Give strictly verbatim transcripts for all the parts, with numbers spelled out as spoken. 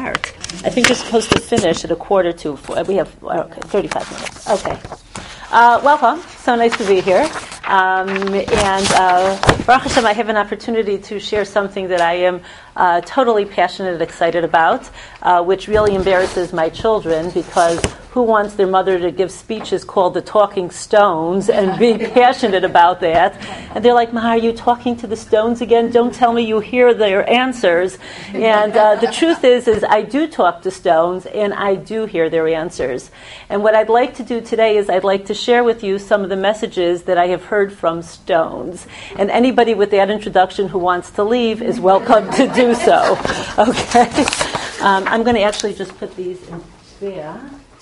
start? I think you're supposed to finish at a quarter to four. We have okay, thirty-five minutes. Okay. Uh, welcome. So nice to be here. Um, and uh, Baruch Hashem, I have an opportunity to share something that I am uh, totally passionate and excited about, uh, which really embarrasses my children, because who wants their mother to give speeches called the Talking Stones and be passionate about that? And they're like, Ma, are you talking to the stones again? Don't tell me you hear their answers. And uh, the truth is, is I do talk to stones, and I do hear their answers. And what I'd like to do today is I'd like to share with you some of the messages that I have heard from stones. And anybody with that introduction who wants to leave is welcome to do so. Okay? Um, I'm going to actually just put these in there.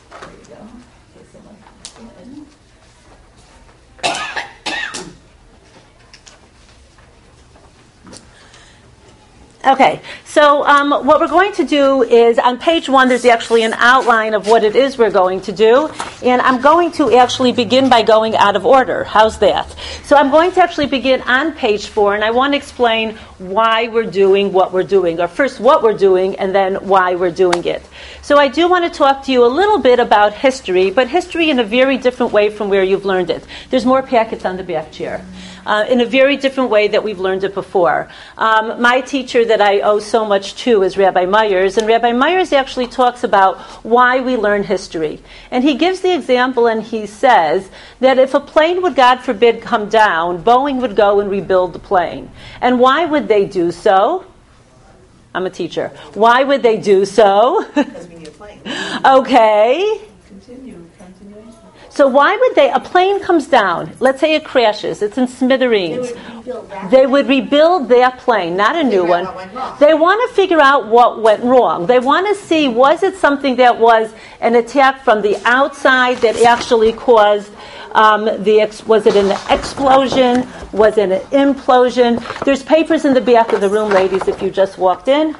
Okay, so um, what we're going to do is, on page one, there's actually an outline of what it is we're going to do, and I'm going to actually begin by going out of order. How's that? So I'm going to actually begin on page four, and I want to explain why we're doing what we're doing, or first what we're doing, and then why we're doing it. So I do want to talk to you a little bit about history, but history in a very different way from where you've learned it. There's more packets on the back chair. Uh, in a very different way that we've learned it before. Um, my teacher that I owe so much to is Rabbi Myers, and Rabbi Myers actually talks about why we learn history. And he gives the example, and he says that if a plane would, God forbid, come down, Boeing would go and rebuild the plane. And why would they do so? I'm a teacher. Why would they do so? Because we need a plane. Okay. Continue. So why would they, a plane comes down, let's say it crashes, it's in smithereens. They would rebuild that, they would rebuild that plane, not a new one. They want to figure out what went wrong. They want to see, was it something that was an attack from the outside that actually caused um, the, ex- was it an explosion? Was it an implosion? There's papers in the back of the room, ladies, if you just walked in.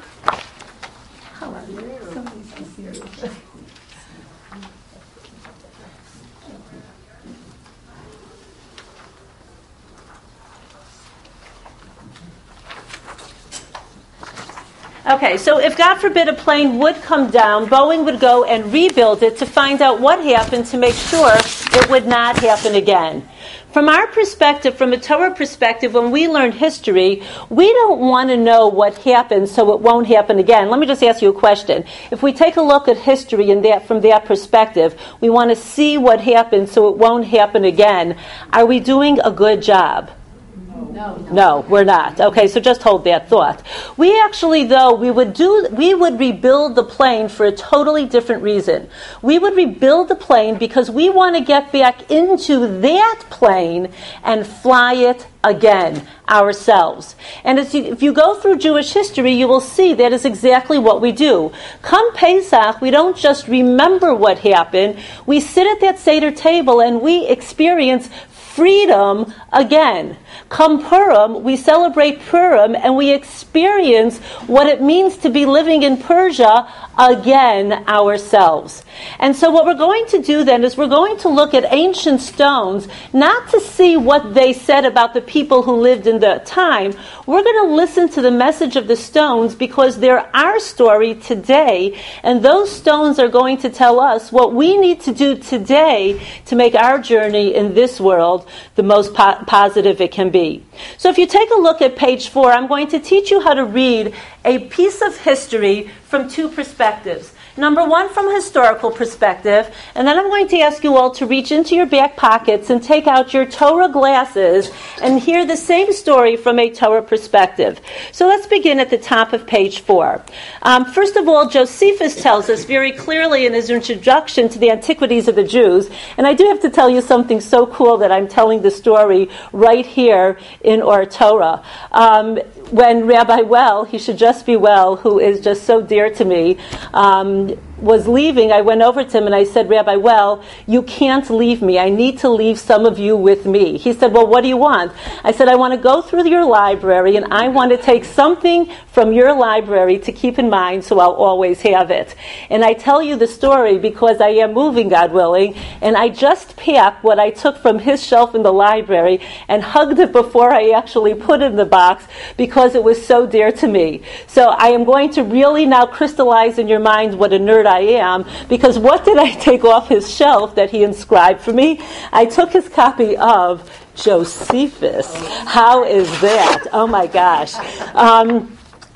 Okay, so if God forbid a plane would come down, Boeing would go and rebuild it to find out what happened to make sure it would not happen again. From our perspective, from a Torah perspective, when we learn history, we don't want to know what happened so it won't happen again. Let me just ask you a question. If we take a look at history in that, from that perspective, we want to see what happened so it won't happen again. Are we doing a good job? No, no. No, we're not. Okay, so just hold that thought. We actually, though, we would do, we would rebuild the plane for a totally different reason. We would rebuild the plane because we want to get back into that plane and fly it again ourselves. And as you, if you go through Jewish history, you will see that is exactly what we do. Come Pesach, we don't just remember what happened. We sit at that Seder table and we experience freedom again. Come Purim, we celebrate Purim and we experience what it means to be living in Persia again ourselves. And so what we're going to do then is we're going to look at ancient stones, not to see what they said about the people who lived in the time. We're going to listen to the message of the stones because they're our story today, and those stones are going to tell us what we need to do today to make our journey in this world the most po- positive it can be. So if you take a look at page four, I'm going to teach you how to read a piece of history from two perspectives. Number one, from a historical perspective, and then I'm going to ask you all to reach into your back pockets and take out your Torah glasses and hear the same story from a Torah perspective. So let's begin at the top of page four. Um, first of all, Josephus tells us very clearly in his introduction to the Antiquities of the Jews, and I do have to tell you something so cool that I'm telling the story right here in our Torah. Um, when Rabbi Well, he should just be well, who is just so dear to me, um, was leaving, I went over to him and I said, Rabbi, well, you can't leave me. I need to leave some of you with me. He said, well, what do you want? I said, I want to go through your library and I want to take something from your library to keep in mind so I'll always have it. And I tell you the story because I am moving, God willing, and I just packed what I took from his shelf in the library and hugged it before I actually put it in the box because it was so dear to me. So I am going to really now crystallize in your mind what a nerd I am, because what did I take off his shelf that he inscribed for me? I took his copy of Josephus. How is that? Oh my gosh. Um,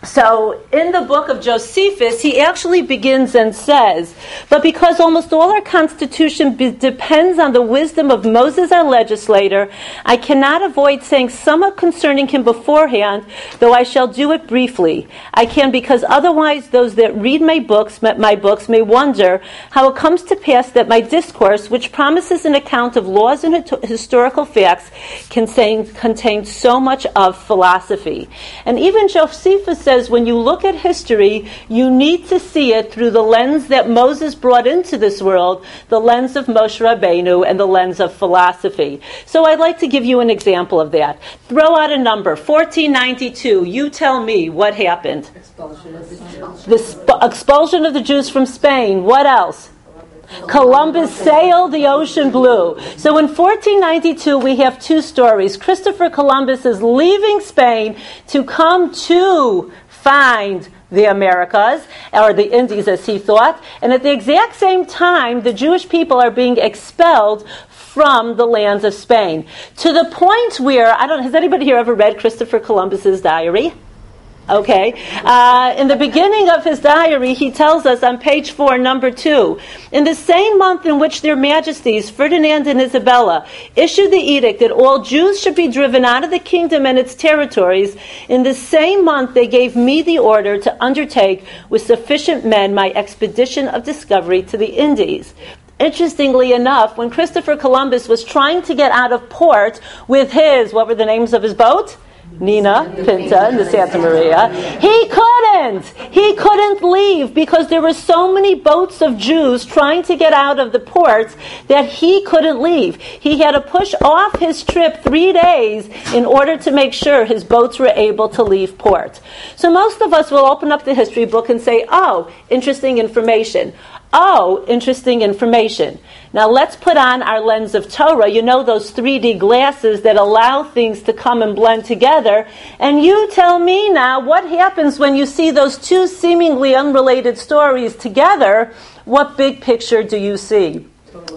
So in the book of Josephus, he actually begins and says, but because almost all our Constitution be- depends on the wisdom of Moses, our legislator, I cannot avoid saying somewhat concerning him beforehand, though I shall do it briefly. I can because otherwise those that read my books, my books may wonder how it comes to pass that my discourse, which promises an account of laws and hit- historical facts, contain, contains so much of philosophy. And even Josephus says, when you look at history, you need to see it through the lens that Moses brought into this world, the lens of Moshe Rabbeinu and the lens of philosophy. So I'd like to give you an example of that. Throw out a number, fourteen ninety-two. You tell me what happened. Expulsion of the Jews. The sp- expulsion of the Jews from Spain. What else? Columbus sailed the ocean blue. So in fourteen ninety-two, we have two stories. Christopher Columbus is leaving Spain to come to find the Americas, or the Indies as he thought. And at the exact same time, the Jewish people are being expelled from the lands of Spain. To the point where, I don't, has anybody here ever read Christopher Columbus's diary? Okay. Uh, in the beginning of his diary, he tells us on page four, number two, in the same month in which their majesties, Ferdinand and Isabella, issued the edict that all Jews should be driven out of the kingdom and its territories, in the same month they gave me the order to undertake with sufficient men my expedition of discovery to the Indies. Interestingly enough, when Christopher Columbus was trying to get out of port with his, what were the names of his boat? Nina, Pinta, and the Santa Maria. He couldn't. He couldn't leave because there were so many boats of Jews trying to get out of the ports that he couldn't leave. He had to push off his trip three days in order to make sure his boats were able to leave port. So most of us will open up the history book and say, oh, interesting information. Oh, interesting information. Now let's put on our lens of Torah. You know those three D glasses that allow things to come and blend together. And you tell me now, what happens when you see those two seemingly unrelated stories together? What big picture do you see?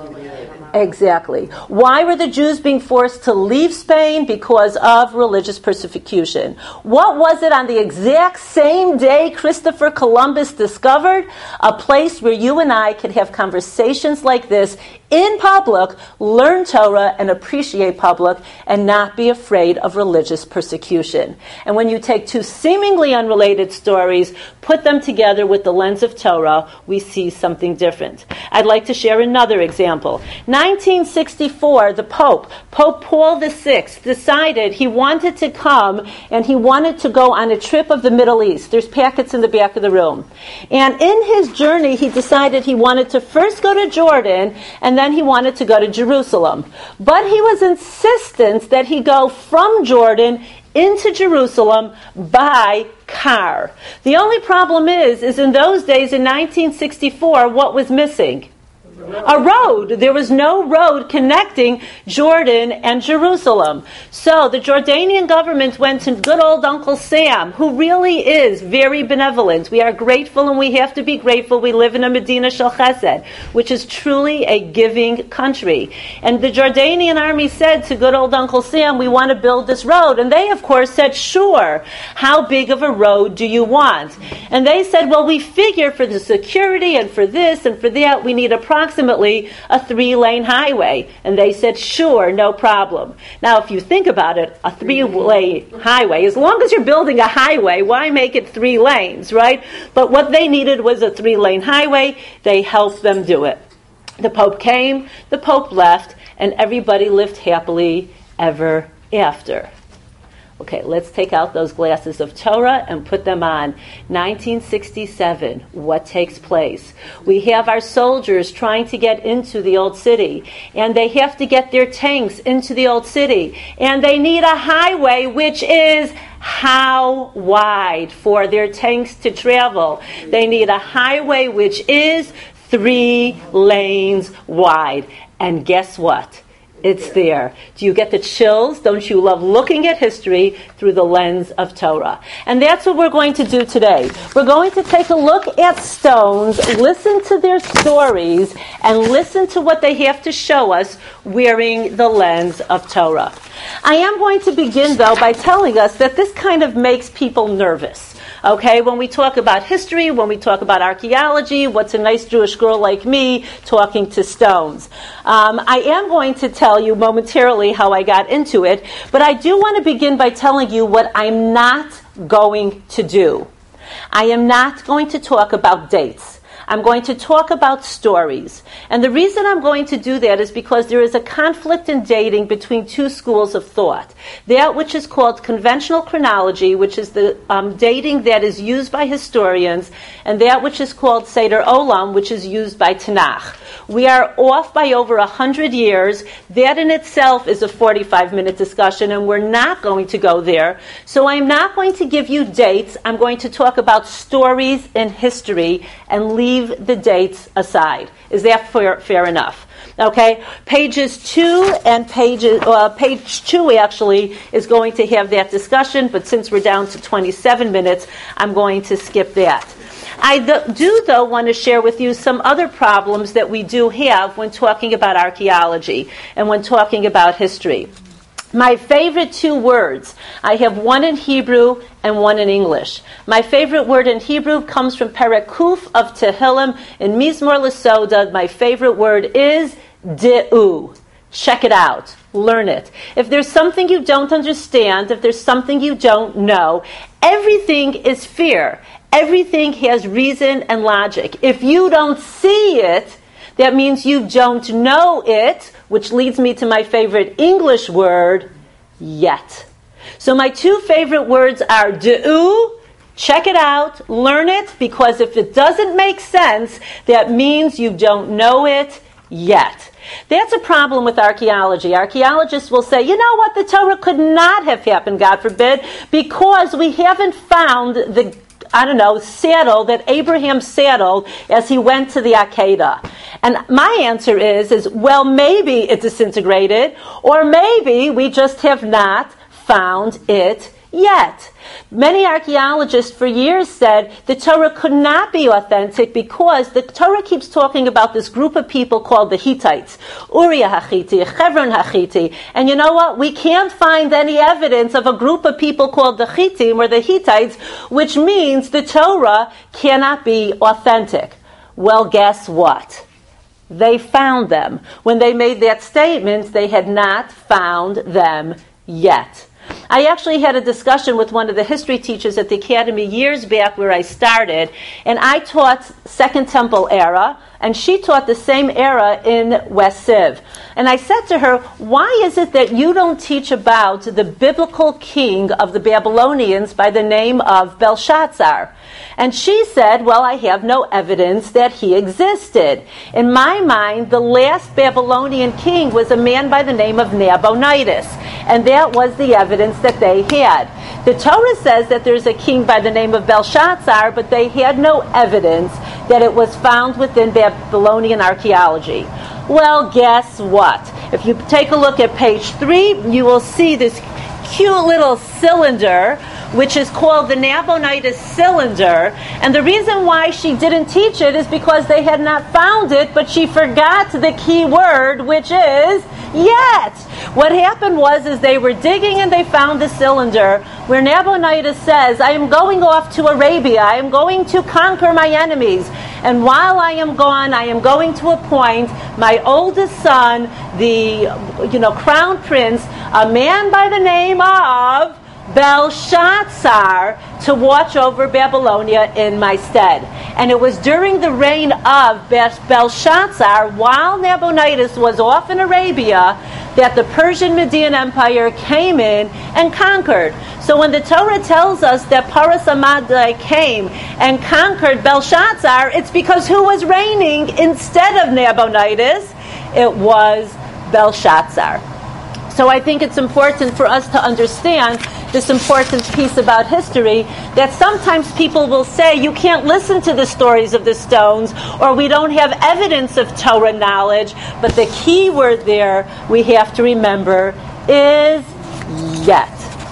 Exactly. Why were the Jews being forced to leave Spain? Because of religious persecution. What was it on the exact same day Christopher Columbus discovered? A place where you and I could have conversations like this in public, learn Torah, and appreciate public, and not be afraid of religious persecution. And when you take two seemingly unrelated stories, put them together with the lens of Torah, we see something different. I'd like to share another example. nineteen sixty-four, the Pope, Pope Paul the Sixth, decided he wanted to come and he wanted to go on a trip of the Middle East. There's packets in the back of the room. And in his journey, he decided he wanted to first go to Jordan and then he wanted to go to Jerusalem. But he was insistent that he go from Jordan into Jerusalem by car. The only problem is, is in those days, in nineteen sixty-four, what was missing? A road. There was no road connecting Jordan and Jerusalem. So the Jordanian government went to good old Uncle Sam, who really is very benevolent. We are grateful and we have to be grateful. We live in a Medina Shel Chesed, which is truly a giving country. And the Jordanian army said to good old Uncle Sam, we want to build this road. And they, of course, said, sure. How big of a road do you want? And they said, well, we figure for the security and for this and for that, we need approximately approximately a three-lane highway. And they said, sure, no problem. Now, if you think about it, a three-lane highway, as long as you're building a highway, why make it three lanes, right? But what they needed was a three-lane highway. They helped them do it. The Pope came, the Pope left, and everybody lived happily ever after. Okay, let's take out those glasses of Torah and put them on. nineteen sixty-seven, what takes place? We have our soldiers trying to get into the old city, and they have to get their tanks into the old city, and they need a highway which is how wide for their tanks to travel? They need a highway which is three lanes wide. And guess what? It's there. Do you get the chills? Don't you love looking at history through the lens of Torah? And that's what we're going to do today. We're going to take a look at stones, listen to their stories, and listen to what they have to show us wearing the lens of Torah. I am going to begin, though, by telling us that this kind of makes people nervous. Okay, when we talk about history, when we talk about archaeology, what's a nice Jewish girl like me talking to stones? Um, I am going to tell you momentarily how I got into it, but I do want to begin by telling you what I'm not going to do. I am not going to talk about dates. I'm going to talk about stories. And the reason I'm going to do that is because there is a conflict in dating between two schools of thought. That which is called conventional chronology, which is the um, dating that is used by historians, and that which is called Seder Olam, which is used by Tanakh. We are off by over a hundred years. That in itself is a forty-five minute discussion, and we're not going to go there. So I'm not going to give you dates. I'm going to talk about stories in history and leave the dates aside. Is that fair, fair enough? Okay, pages two and pages, uh, page two actually is going to have that discussion, but since we're down to twenty-seven minutes, I'm going to skip that. I th- do, though, want to share with you some other problems that we do have when talking about archaeology and when talking about history. My favorite two words, I have one in Hebrew and one in English. My favorite word in Hebrew comes from Perek Kuf of Tehillim in Mizmor L'Soda. My favorite word is De'u. Check it out. Learn it. If there's something you don't understand, if there's something you don't know, everything is fair. Everything has reason and logic. If you don't see it, that means you don't know it, which leads me to my favorite English word, yet. So my two favorite words are De'u, check it out, learn it, because if it doesn't make sense, that means you don't know it yet. That's a problem with archaeology. Archaeologists will say, you know what, the Torah could not have happened, God forbid, because we haven't found the I don't know, saddle that Abraham saddled as he went to the Akedah. And my answer is, is, well, maybe it disintegrated, or maybe we just have not found it yet. Many archaeologists for years said the Torah could not be authentic because the Torah keeps talking about this group of people called the Hittites, Uriah HaChitti, Chevron HaChitti, and you know what? We can't find any evidence of a group of people called the Chittim or the Hittites, which means the Torah cannot be authentic. Well, guess what? They found them. When they made that statement, they had not found them yet. I actually had a discussion with one of the history teachers at the academy years back where I started, and I taught Second Temple era, and she taught the same era in West Civ. And I said to her, why is it that you don't teach about the biblical king of the Babylonians by the name of Belshazzar? And she said, well, I have no evidence that he existed. In my mind, the last Babylonian king was a man by the name of Nabonidus, and that was the evidence that they had. The Torah says that there's a king by the name of Belshazzar, but they had no evidence that it was found within Babylonian archaeology. Well, guess what? If you take a look at page three, you will see this cute little cylinder, which is called the Nabonidus cylinder. And the reason why she didn't teach it is because they had not found it, but she forgot the key word, which is yet. What happened was is they were digging and they found the cylinder where Nabonidus says, I am going off to Arabia. I am going to conquer my enemies. And while I am gone, I am going to appoint my oldest son, the you know crown prince, a man by the name of Belshazzar, to watch over Babylonia in my stead. And it was during the reign of Belshazzar, while Nabonidus was off in Arabia, that the Persian Median Empire came in and conquered. So when the Torah tells us that Paras Amadai came and conquered Belshazzar, it's because who was reigning instead of Nabonidus? It was Belshazzar. So I think it's important for us to understand this important piece about history, that sometimes people will say you can't listen to the stories of the stones, or we don't have evidence of Torah knowledge, but the key word there we have to remember is yet.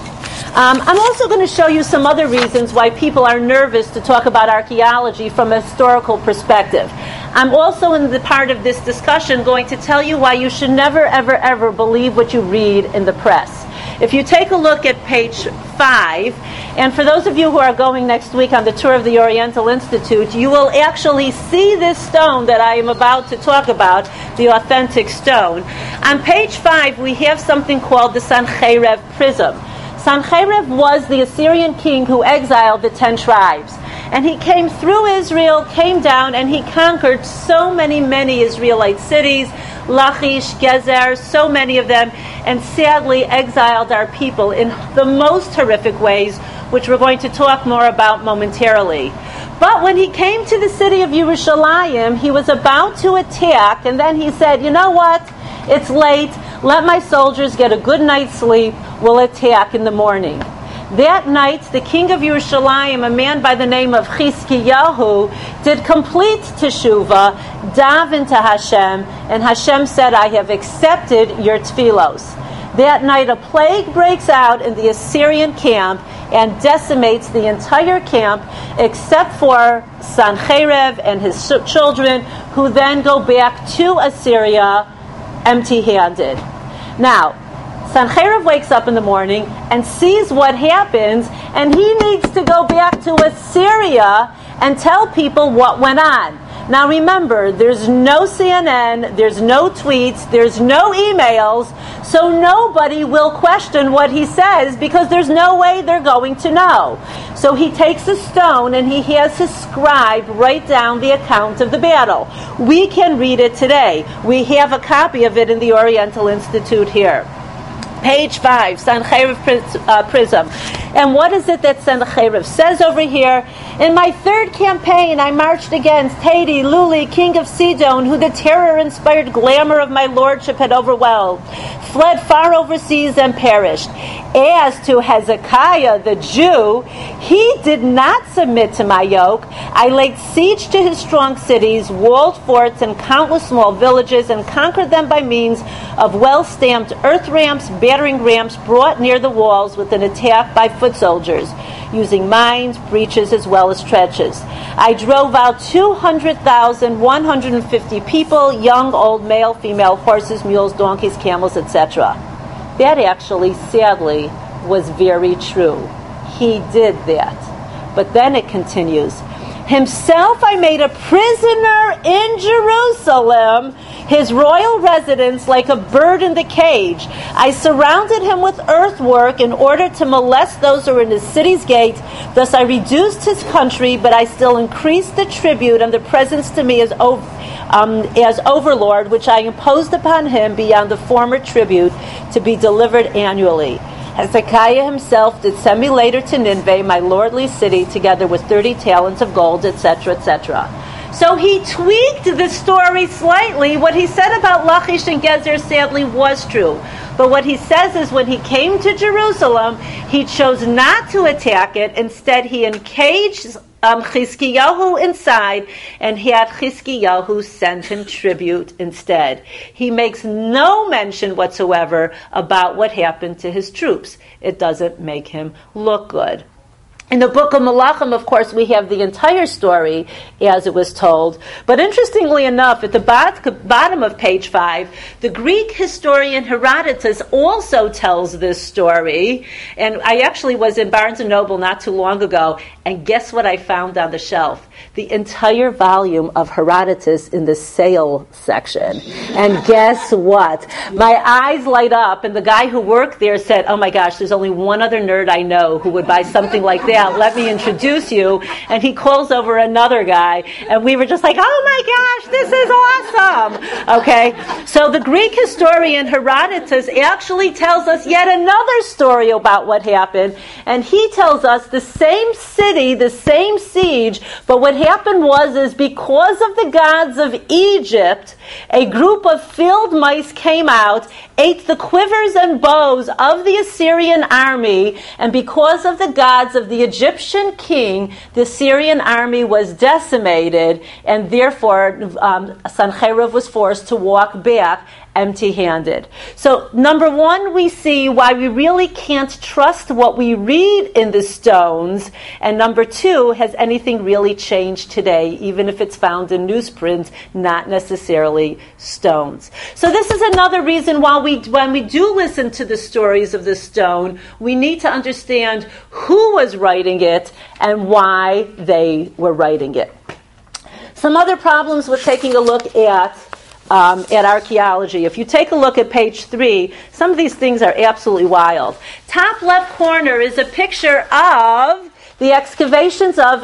Um, I'm also going to show you some other reasons why people are nervous to talk about archaeology from a historical perspective. I'm also, in the part of this discussion, going to tell you why you should never, ever, ever believe what you read in the press. If you take a look at page five, and for those of you who are going next week on the tour of the Oriental Institute, you will actually see this stone that I am about to talk about, the authentic stone. On page five, we have something called the Sancheiriv prism. Sancheiriv was the Assyrian king who exiled the ten tribes. And he came through Israel, came down, and he conquered so many, many Israelite cities, Lachish, Gezer, so many of them, and sadly exiled our people in the most horrific ways, which we're going to talk more about momentarily. But when he came to the city of Yerushalayim, he was about to attack, and then he said, you know what? It's late. Let my soldiers get a good night's sleep. We'll attack in the morning. That night, the king of Yerushalayim, a man by the name of Chizkiyahu, did complete teshuvah, davened to Hashem, and Hashem said, I have accepted your tefillos. That night, a plague breaks out in the Assyrian camp and decimates the entire camp, except for Sancheiriv and his children, who then go back to Assyria empty-handed. Now, Sancheiriv wakes up in the morning and sees what happens, and he needs to go back to Assyria and tell people what went on. Now remember, there's no C N N, there's no tweets, there's no emails, so nobody will question what he says because there's no way they're going to know. So he takes a stone and he has his scribe write down the account of the battle. We can read it today. We have a copy of it in the Oriental Institute here. Page five, Sancheiriv uh, prism. And what is it that Sancheiriv says over here? In my third campaign, I marched against Haiti, Luli, king of Sidon, who the terror-inspired glamour of my lordship had overwhelmed, fled far overseas and perished. As to Hezekiah, the Jew, he did not submit to my yoke. I laid siege to his strong cities, walled forts, and countless small villages, and conquered them by means of well-stamped earth ramps, battering rams brought near the walls with an attack by foot soldiers, using mines, breaches, as well as trenches. I drove out two hundred thousand one hundred fifty people, young, old, male, female, horses, mules, donkeys, camels, et cetera. That actually, sadly, was very true. He did that. But then it continues. Himself I made a prisoner in Jerusalem, his royal residence, like a bird in the cage. I surrounded him with earthwork in order to molest those who were in his city's gate. Thus I reduced his country, but I still increased the tribute and the presents to me as, ov- um, as overlord, which I imposed upon him beyond the former tribute to be delivered annually. Hezekiah himself did send me later to Nineveh, my lordly city, together with thirty talents of gold, et cetera, et cetera. So he tweaked the story slightly. What he said about Lachish and Gezer sadly was true. But what he says is when he came to Jerusalem, he chose not to attack it. Instead, he encaged um, Chizkiyahu inside and had Chizkiyahu send him tribute instead. He makes no mention whatsoever about what happened to his troops. It doesn't make him look good. In the book of Malachim, of course, we have the entire story as it was told. But interestingly enough, at the bottom of page five, the Greek historian Herodotus also tells this story. And I actually was in Barnes and Noble not too long ago, and guess what I found on the shelf? The entire volume of Herodotus in the sale section. And guess what? My eyes light up, and the guy who worked there said, oh my gosh, there's only one other nerd I know who would buy something like that. out, let me introduce you. And he calls over another guy. And we were just like, oh my gosh, this is awesome. Okay, so the Greek historian Herodotus actually tells us yet another story about what happened. And he tells us the same city, the same siege, but what happened was is because of the gods of Egypt, a group of field mice came out, ate the quivers and bows of the Assyrian army, and because of the gods of the Egyptian king, the Assyrian army was decimated, and therefore um, Sancherib was forced to walk back empty-handed. So, number one, we see why we really can't trust what we read in the stones, and number two, has anything really changed today, even if it's found in newsprint, not necessarily stones. So this is another reason why we, when we do listen to the stories of the stone, we need to understand who was writing it and why they were writing it. Some other problems with taking a look at Um, at archaeology. If you take a look at page three, some of these things are absolutely wild. Top left corner is a picture of the excavations of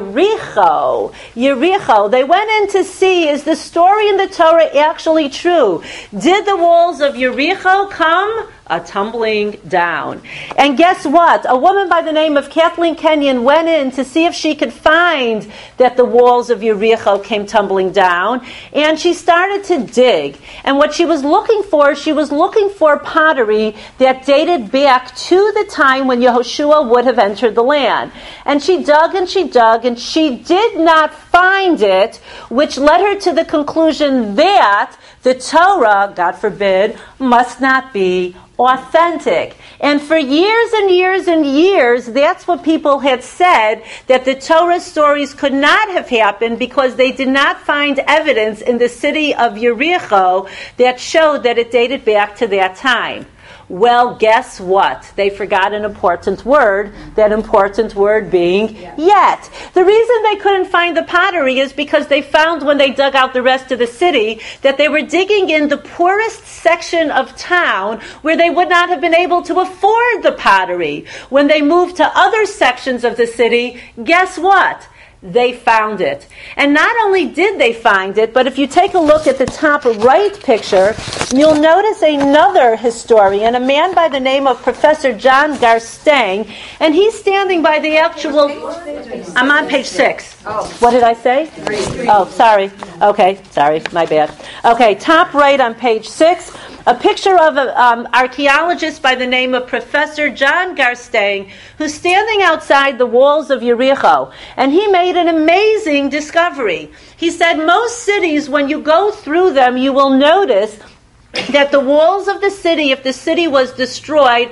Jericho. Jericho. They went in to see, is the story in the Torah actually true? Did the walls of Jericho come a tumbling down? And guess what? A woman by the name of Kathleen Kenyon went in to see if she could find that the walls of Jericho came tumbling down, and she started to dig. And what she was looking for, she was looking for pottery that dated back to the time when Yehoshua would have entered the land. And she dug and she dug, and she did not find it, which led her to the conclusion that the Torah, God forbid, must not be authentic. And for years and years and years, that's what people had said, that the Torah stories could not have happened because they did not find evidence in the city of Jericho that showed that it dated back to that time. Well, guess what? They forgot an important word, that important word being yet. yet. The reason they couldn't find the pottery is because they found when they dug out the rest of the city that they were digging in the poorest section of town where they would not have been able to afford the pottery. When they moved to other sections of the city, guess what? They found it. And not only did they find it, but if you take a look at the top right picture, you'll notice another historian, a man by the name of Professor John Garstang, and he's standing by the actual... I'm on page six. What did I say? Oh, sorry. Okay, sorry, my bad. Okay, top right on page six, a picture of an um, archaeologist by the name of Professor John Garstang, who's standing outside the walls of Jericho. And he made an amazing discovery. He said most cities, when you go through them, you will notice that the walls of the city, if the city was destroyed,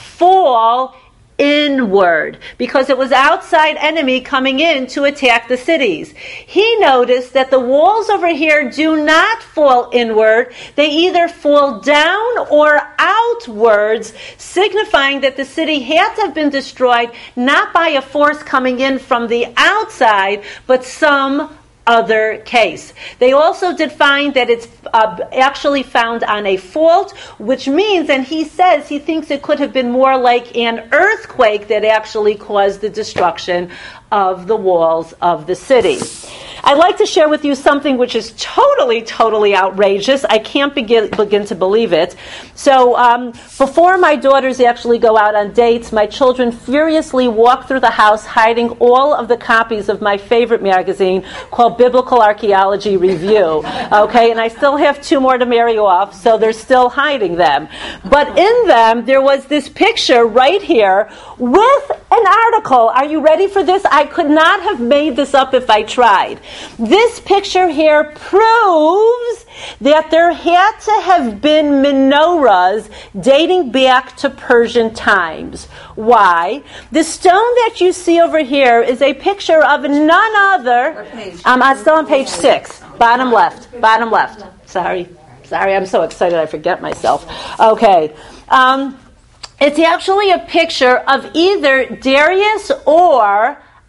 fall inward, because it was outside enemy coming in to attack the cities. He noticed that the walls over here do not fall inward. They either fall down or outwards, signifying that the city had to have been destroyed not by a force coming in from the outside, but some other case. They also did find that it's uh, actually found on a fault, which means, and he says he thinks it could have been more like an earthquake that actually caused the destruction of the walls of the city. I'd like to share with you something which is totally, totally outrageous. I can't begin, begin to believe it. So um, before my daughters actually go out on dates, my children furiously walk through the house hiding all of the copies of my favorite magazine called Biblical Archaeology Review. Okay, and I still have two more to marry off, so they're still hiding them. But in them, there was this picture right here with an article. Are you ready for this? I could not have made this up if I tried. This picture here proves that there had to have been menorahs dating back to Persian times. Why? The stone that you see over here is a picture of none other. Um, I'm still on page six, bottom left, bottom left. Sorry, sorry, I'm so excited I forget myself. Okay. Um, it's actually a picture of either Darius or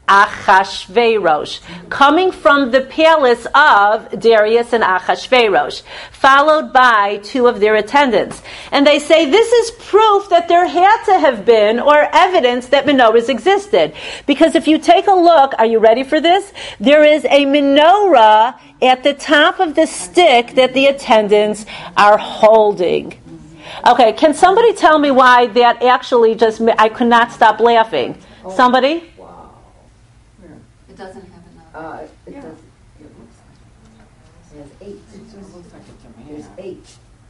Achashverosh, coming from the palace of Darius and Achashverosh, followed by two of their attendants. And they say this is proof that there had to have been, or evidence that menorahs existed. Because if you take a look, are you ready for this? There is a menorah at the top of the stick that the attendants are holding. Okay, can somebody tell me why that actually just, I could not stop laughing. Somebody? It doesn't have enough. Uh, it yeah. does. It looks like it has eight. It looks like it's a There's eight.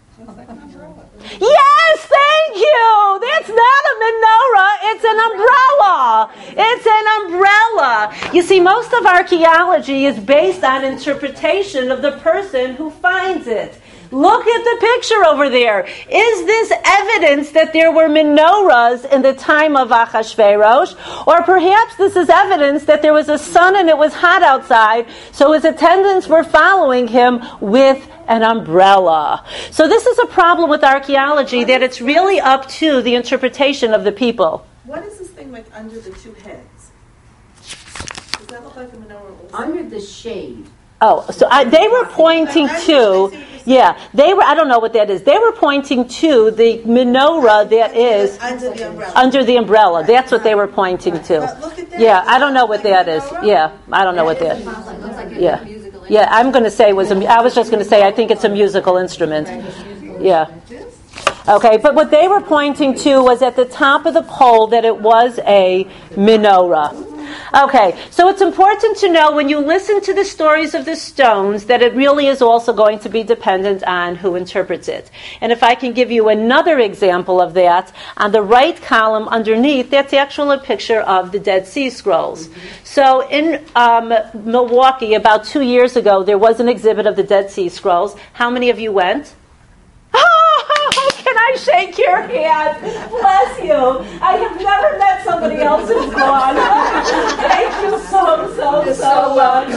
Yes, thank you. That's not a menorah. It's an umbrella. It's an umbrella. You see, most of archaeology is based on interpretation of the person who finds it. Look at the picture over there. Is this evidence that there were menorahs in the time of Achashverosh? Or perhaps this is evidence that there was a sun and it was hot outside, so his attendants were following him with an umbrella. So this is a problem with archaeology, that it's really up to the interpretation of the people. What is this thing like under the two heads? Does that look like a menorah also? Under the shade. Oh, so I, they were pointing to, yeah, they were, I don't know what that is. They were pointing to the menorah that is under the umbrella. Under the umbrella. That's what they were pointing to. Yeah, I don't know what that is. Yeah, I don't know what that is. Yeah, yeah, I'm going to say it was, a, I was just going to say I think it's a musical instrument. Yeah. Okay, but what they were pointing to was at the top of the pole that it was a menorah. Okay, so it's important to know when you listen to the stories of the stones that it really is also going to be dependent on who interprets it. And if I can give you another example of that, on the right column underneath, that's actually a picture of the Dead Sea Scrolls. So in um, Milwaukee, about two years ago, there was an exhibit of the Dead Sea Scrolls. How many of you went? Oh, can I shake your hand? Bless you. I have never met somebody else who's gone. Thank you so, so, so much.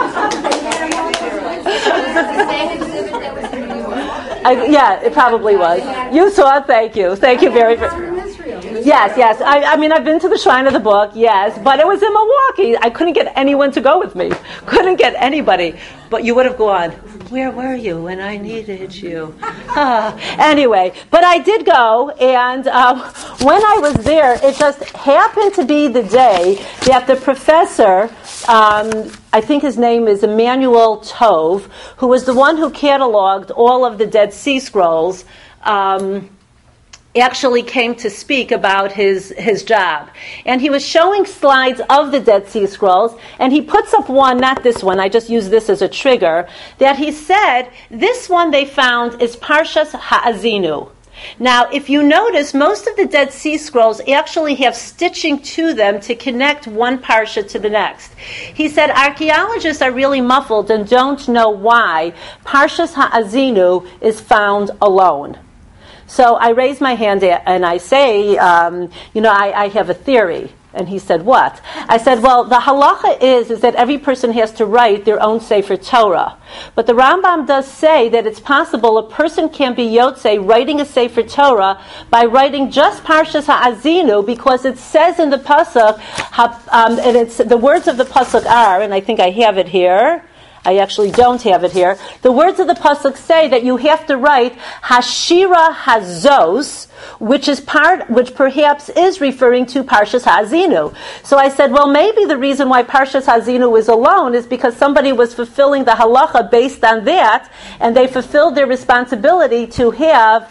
I, yeah, it probably was. You saw it, thank you. Thank you very much. Yes, yes. I, I mean, I've been to the Shrine of the Book, yes, but it was in Milwaukee. I couldn't get anyone to go with me. Couldn't get anybody. But you would have gone, where were you when I needed you? Ah, anyway, but I did go, and um, when I was there, it just happened to be the day that the professor, um, I think his name is Emmanuel Tove, who was the one who cataloged all of the Dead Sea Scrolls, um, actually came to speak about his, his job. And he was showing slides of the Dead Sea Scrolls, and he puts up one, not this one, I just use this as a trigger, that he said, this one they found is Parshas Ha'azinu. Now, if you notice, most of the Dead Sea Scrolls actually have stitching to them to connect one parsha to the next. He said archaeologists are really muffled and don't know why Parshas Ha'azinu is found alone. So I raise my hand and I say, um, you know, I, I have a theory. And he said, what? I said, well, the halacha is, is that every person has to write their own Sefer Torah. But the Rambam does say that it's possible a person can be Yotzei writing a Sefer Torah by writing just Parshas Ha'azinu, because it says in the Pasuk, um, and it's the words of the Pasuk are, and I think I have it here, I actually don't have it here. The words of the pasuk say that you have to write Hashira Hazos, which is part, which perhaps is referring to Parshas Ha'azinu. So I said, well, maybe the reason why Parshas Ha'azinu is alone is because somebody was fulfilling the halacha based on that, and they fulfilled their responsibility to have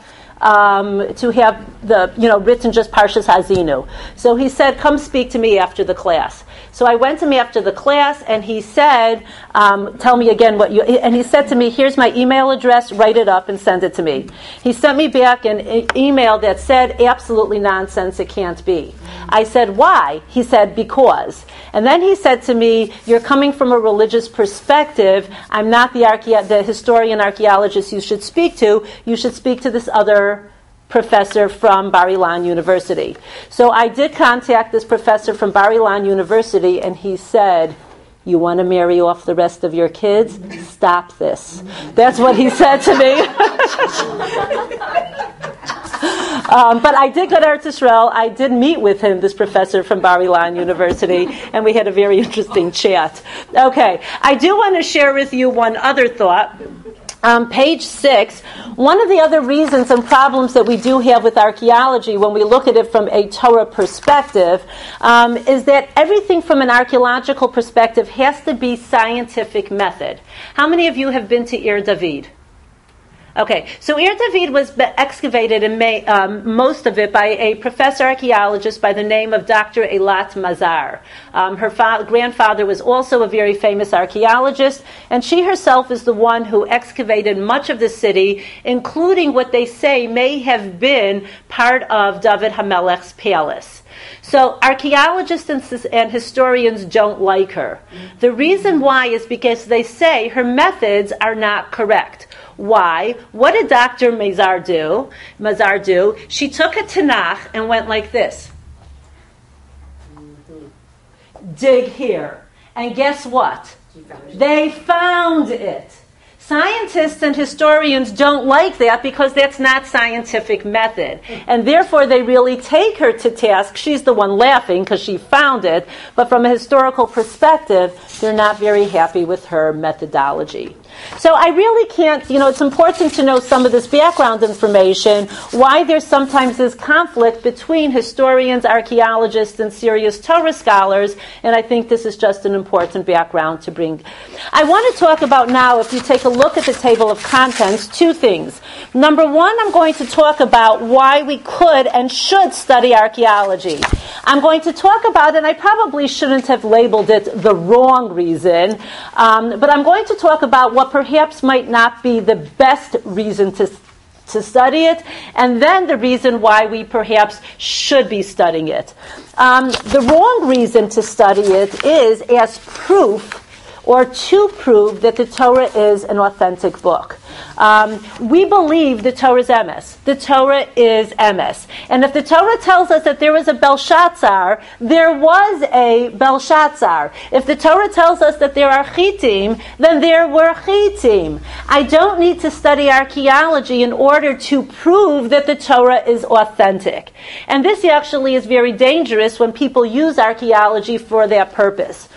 um, to have the you know written just Parshas Ha'azinu. So he said, come speak to me after the class. So I went to him after the class, and he said, um, tell me again what you... And he said to me, here's my email address, write it up and send it to me. He sent me back an e- email that said, absolutely nonsense, it can't be. I said, why? He said, because. And then he said to me, you're coming from a religious perspective. I'm not the, archae- the historian archaeologist you should speak to. You should speak to this other professor from Bar Ilan University. So I did contact this professor from Bar Ilan University, and he said, you want to marry off the rest of your kids? Stop this. That's what he said to me. Um, but I did go to Eretz Yisrael. I did meet with him, this professor from Bar Ilan University, and we had a very interesting chat. Okay, I do want to share with you one other thought. Um, page six, one of the other reasons and problems that we do have with archaeology when we look at it from a Torah perspective um, is that everything from an archaeological perspective has to be scientific method. How many of you have been to Ir David? Okay, so Ir David was excavated, in May, um, most of it, by a professor archaeologist by the name of Doctor Eilat Mazar. Um, her fa- grandfather was also a very famous archaeologist, and she herself is the one who excavated much of the city, including what they say may have been part of David HaMelech's palace. So archaeologists and, and historians don't like her. The reason why is because they say her methods are not correct. Why? What did Doctor Mazar do? Mazar do? She took a Tanakh and went like this. Dig here. And guess what? They found it. Scientists and historians don't like that because that's not scientific method. And therefore they really take her to task. She's the one laughing because she found it. But from a historical perspective, they're not very happy with her methodology. So I really can't, you know, it's important to know some of this background information, why there's sometimes this conflict between historians, archaeologists, and serious Torah scholars, and I think this is just an important background to bring. I want to talk about now, if you take a look at the table of contents, two things. Number one, I'm going to talk about why we could and should study archaeology. I'm going to talk about, and I probably shouldn't have labeled it the wrong reason, um, but I'm going to talk about what perhaps might not be the best reason to to study it, and then the reason why we perhaps should be studying it. Um, the wrong reason to study it is as proof or to prove that the Torah is an authentic book. Um, we believe the Torah is emes. The Torah is emes. And if the Torah tells us that there was a Belshazzar, there was a Belshazzar. If the Torah tells us that there are Chitim, then there were Chitim. I don't need to study archaeology in order to prove that the Torah is authentic. And this actually is very dangerous when people use archaeology for that purpose.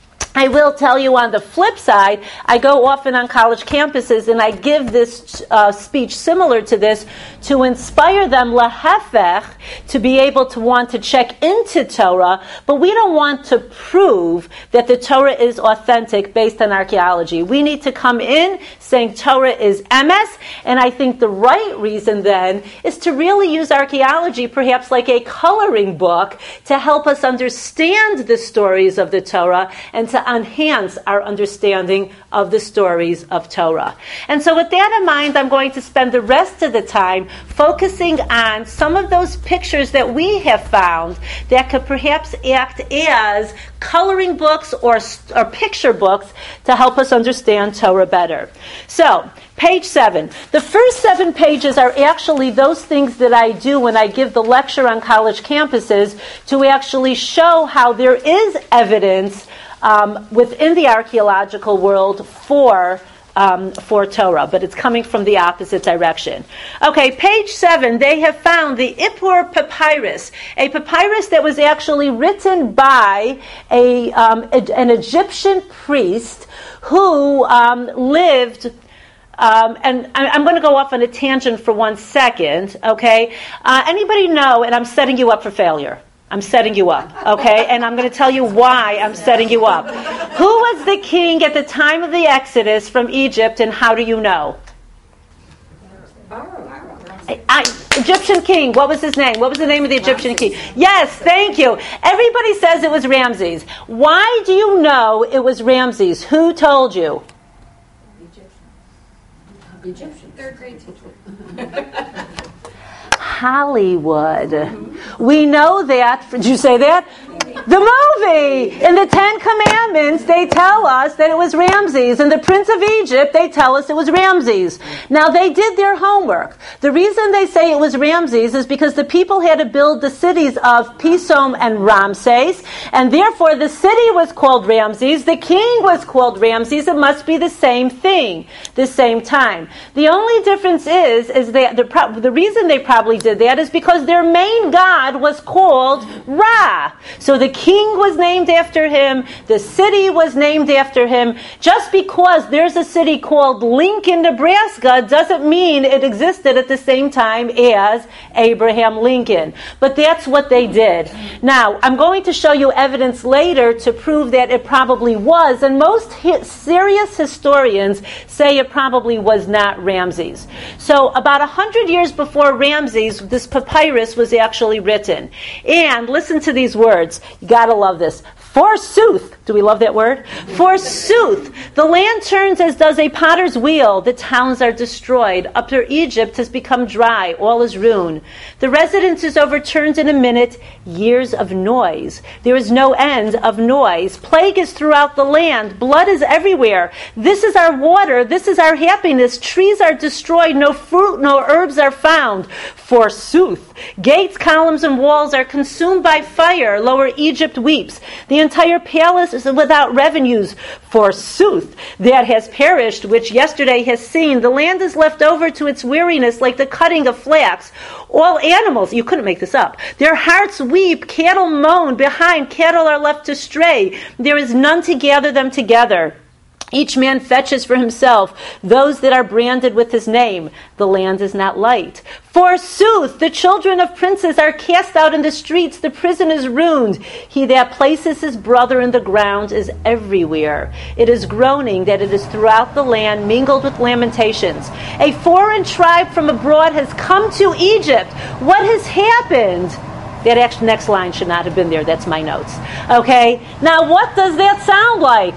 I will tell you on the flip side, I go often on college campuses and I give this uh, speech similar to this to inspire them lahefech, to be able to want to check into Torah, but we don't want to prove that the Torah is authentic based on archaeology. We need to come in saying Torah is emes, and I think the right reason then is to really use archaeology perhaps like a coloring book to help us understand the stories of the Torah and to enhance our understanding of the stories of Torah. And so with that in mind, I'm going to spend the rest of the time focusing on some of those pictures that we have found that could perhaps act as coloring books or, or picture books to help us understand Torah better. So, page seven. The first seven pages are actually those things that I do when I give the lecture on college campuses to actually show how there is evidence Um, within the archaeological world for um, for Torah, but it's coming from the opposite direction. Okay, page seven, they have found the Ippur Papyrus, a papyrus that was actually written by a, um, a an Egyptian priest who um, lived. Um, and I'm going to go off on a tangent for one second. Okay, uh, anybody know? And I'm setting you up for failure. I'm setting you up, okay? And I'm going to tell you why I'm setting you up. Who was the king at the time of the Exodus from Egypt, and how do you know? I, I, Egyptian king. What was his name? What was the name of the Egyptian king? Yes, thank you. Everybody says it was Ramses. Why do you know it was Ramses? Who told you? Egyptian. Third grade teacher. Hollywood. We know that. Did you say that? The movie! In the Ten Commandments, they tell us that it was Ramses. In the Prince of Egypt, they tell us it was Ramses. Now, they did their homework. The reason they say it was Ramses is because the people had to build the cities of Pison and Ramses, and therefore the city was called Ramses, the king was called Ramses. It must be the same thing, the same time. The only difference is, is that the, pro- the reason they probably did that is because their main god was called Ra. So the king was named after him, the city was named after him. Just because there's a city called Lincoln, Nebraska, doesn't mean it existed at the same time as Abraham Lincoln. But that's what they did. Now, I'm going to show you evidence later to prove that it probably was, and most hi- serious historians say it probably was not Ramses. So about a hundred years before Ramses, this papyrus was actually written. And listen to these words. You gotta love this. Forsooth, do we love that word? Forsooth, the land turns as does a potter's wheel. The towns are destroyed. Upper Egypt has become dry. All is ruin. The residence is overturned in a minute. Years of noise. There is no end of noise. Plague is throughout the land. Blood is everywhere. This is our water. This is our happiness. Trees are destroyed. No fruit, no herbs are found. Forsooth, gates, columns, and walls are consumed by fire. Lower Egypt weeps. The entire palace is without revenues. Forsooth, that has perished, which yesterday has seen. The land is left over to its weariness like the cutting of flax. All animals, you couldn't make this up. Their hearts weep, cattle moan. Behind, cattle are left to stray. There is none to gather them together. Each man fetches for himself those that are branded with his name. The land is not light. Forsooth, the children of princes are cast out in the streets. The prison is ruined. He that places his brother in the ground is everywhere. It is groaning that it is throughout the land, mingled with lamentations. A foreign tribe from abroad has come to Egypt. What has happened? That actually, next line should not have been there. That's my notes. Okay, now what does that sound like?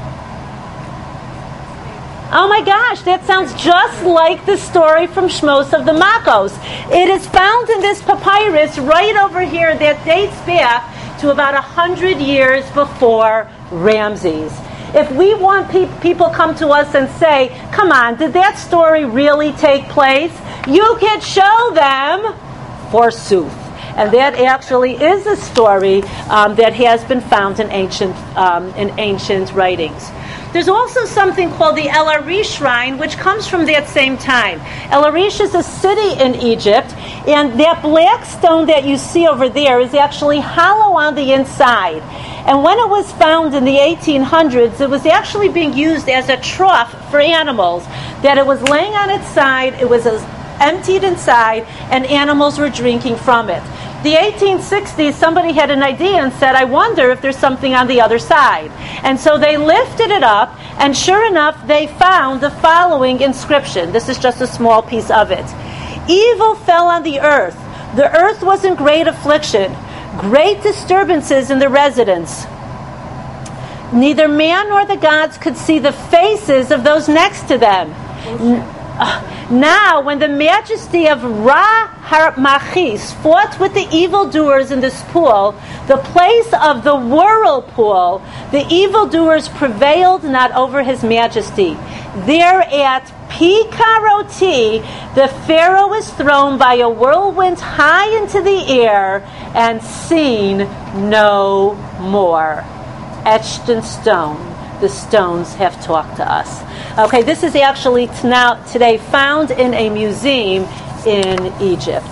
Oh my gosh, that sounds just like the story from Shmos of the Makos. It is found in this papyrus right over here that dates back to about a hundred years before Ramses. If we want pe- people come to us and say, come on, did that story really take place? You can show them, forsooth. And that actually is a story um, that has been found in ancient um, in ancient writings. There's also something called the El Arish Shrine, which comes from that same time. El Arish is a city in Egypt, and that black stone that you see over there is actually hollow on the inside. And when it was found in the eighteen hundreds, it was actually being used as a trough for animals, that it was laying on its side, it was emptied inside, and animals were drinking from it. The eighteen sixties, somebody had an idea and said, I wonder if there's something on the other side. And so they lifted it up, and sure enough, they found the following inscription. This is just a small piece of it. Evil fell on the earth. The earth was in great affliction. Great disturbances in the residence. Neither man nor the gods could see the faces of those next to them. N- Uh, now, when the majesty of Ra Har-Machis fought with the evildoers in this pool, the place of the whirlpool, the evildoers prevailed not over his majesty. There at Pi-Karoti, the Pharaoh is thrown by a whirlwind high into the air and seen no more. Etched in stone. The stones have talked to us. Okay, this is actually t- now today found in a museum in Egypt.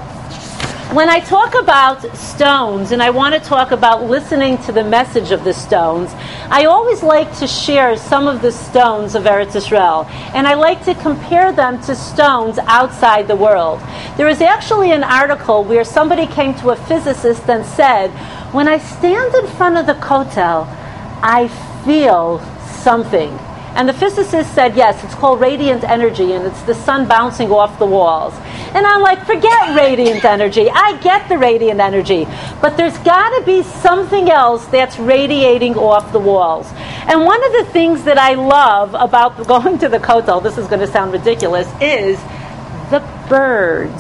When I talk about stones, and I want to talk about listening to the message of the stones, I always like to share some of the stones of Eretz Yisrael, and I like to compare them to stones outside the world. There is actually an article where somebody came to a physicist and said, when I stand in front of the Kotel, I feel something. And the physicist said, yes, it's called radiant energy, and it's the sun bouncing off the walls. And I'm like, forget radiant energy. I get the radiant energy. But there's got to be something else that's radiating off the walls. And one of the things that I love about going to the Kotel, this is going to sound ridiculous, is the birds.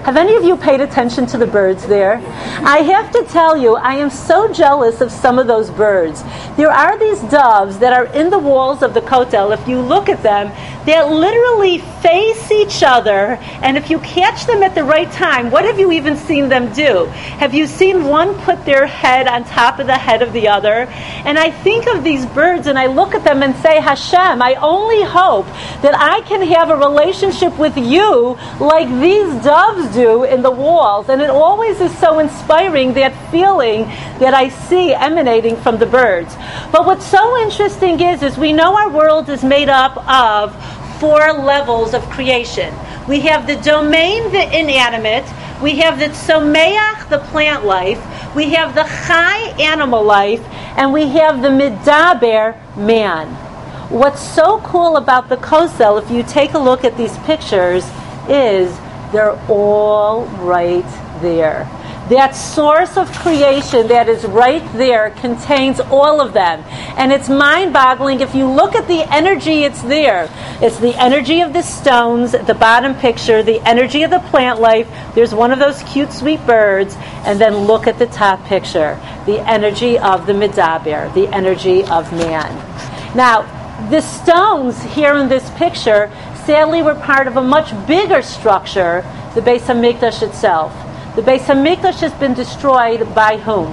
Have any of you paid attention to the birds there? I have to tell you, I am so jealous of some of those birds. There are these doves that are in the walls of the Kotel. If you look at them, they literally face each other, and if you catch them at the right time, what have you even seen them do? Have you seen one put their head on top of the head of the other? And I think of these birds, and I look at them and say, Hashem, I only hope that I can have a relationship with you like these doves do in the walls. And it always is so inspiring, that feeling that I see emanating from the birds. But what's so interesting is, is we know our world is made up of four levels of creation. We have the domain, the inanimate. We have the tzomeach, the plant life. We have the chai, animal life. And we have the midaber, man. What's so cool about the Kosel, if you take a look at these pictures, is they're all right there. That source of creation that is right there contains all of them. And it's mind-boggling. If you look at the energy, it's there. It's the energy of the stones at the bottom picture, the energy of the plant life. There's one of those cute, sweet birds. And then look at the top picture, the energy of the midaber, the energy of man. Now, the stones here in this picture sadly were part of a much bigger structure, the Beis HaMikdash itself. The Beis HaMikdash has been destroyed by whom?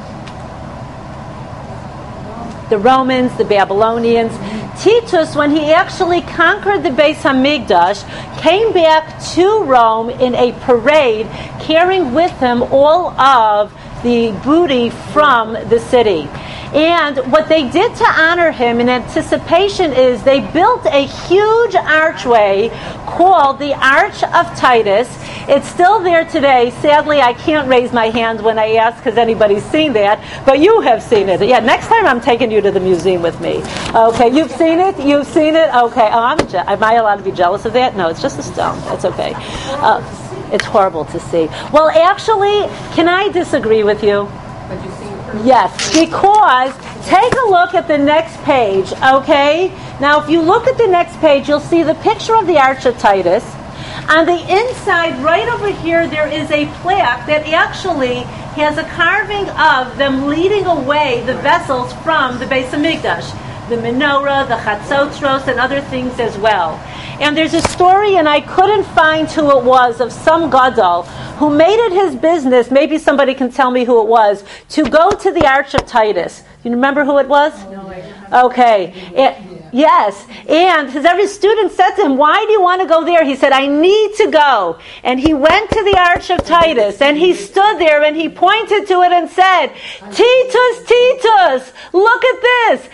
The Romans, the Babylonians. Titus, when he actually conquered the Beis HaMikdash, came back to Rome in a parade, carrying with him all of the booty from the city. And what they did to honor him in anticipation is they built a huge archway called the Arch of Titus. It's still there today. Sadly, I can't raise my hand when I ask because anybody's seen that, but you have seen it. Yeah, next time I'm taking you to the museum with me. Okay, you've seen it? You've seen it? Okay. Oh, I'm je- am I allowed to be jealous of that? No, it's just a stone. That's okay. Uh, it's horrible to see. Well, actually, can I disagree with you? But you see it Yes, because take a look at the next page, okay? Now, if you look at the next page, you'll see the picture of the Arch of Titus. On the inside, right over here, there is a plaque that actually has a carving of them leading away the vessels from the Beis HaMikdash, the menorah, the chatzotros, and other things as well. And there's a story, and I couldn't find who it was, of some gadol who made it his business, maybe somebody can tell me who it was, to go to the Arch of Titus. You remember who it was? No, I Okay. It, yes. And his every student said to him, why do you want to go there? He said, I need to go. And he went to the Arch of Titus, and he stood there, and he pointed to it and said, Titus, Titus, look at this.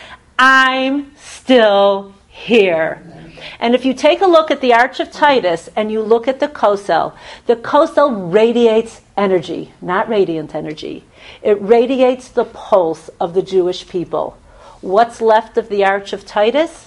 I'm still here. And if you take a look at the Arch of Titus and you look at the Kosel, the Kosel radiates energy, not radiant energy. It radiates the pulse of the Jewish people. What's left of the Arch of Titus?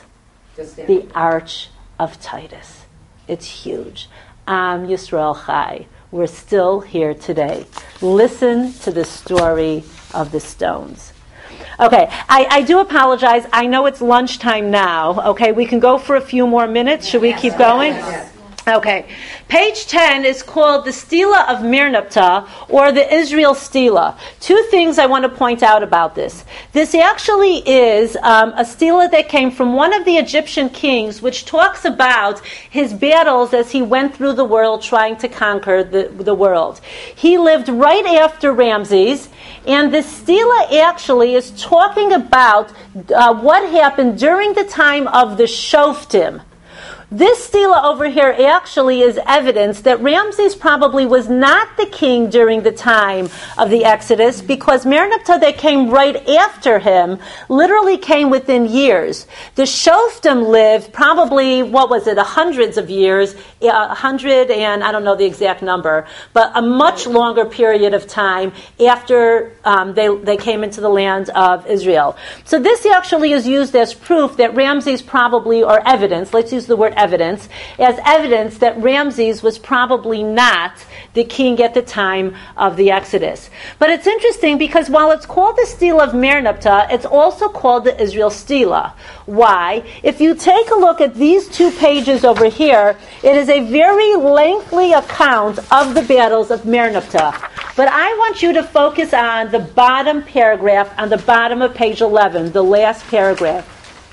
The Arch of Titus. It's huge. Am Yisrael Chai. We're still here today. Listen to the story of the stones. Okay, I, I do apologize. I know it's lunchtime now. Okay, we can go for a few more minutes. Should we keep going? Okay. Page ten is called the Stela of Merneptah, or the Israel Stela. Two things I want to point out about this. This actually is um, a stela that came from one of the Egyptian kings, which talks about his battles as he went through the world trying to conquer the, the world. He lived right after Ramses, and this stela actually is talking about uh, what happened during the time of the Shoftim. This stela over here actually is evidence that Ramses probably was not the king during the time of the Exodus, because Merneptah, that came right after him, literally came within years. The Shoftim lived probably, what was it, a hundreds of years, a hundred and I don't know the exact number, but a much longer period of time after um, they, they came into the land of Israel. So this actually is used as proof that Ramses probably, or evidence, let's use the word evidence, evidence, as evidence that Ramses was probably not the king at the time of the Exodus. But it's interesting because while it's called the Stela of Merneptah, it's also called the Israel Stela. Why? If you take a look at these two pages over here, it is a very lengthy account of the battles of Merneptah. But I want you to focus on the bottom paragraph on the bottom of page eleven, the last paragraph.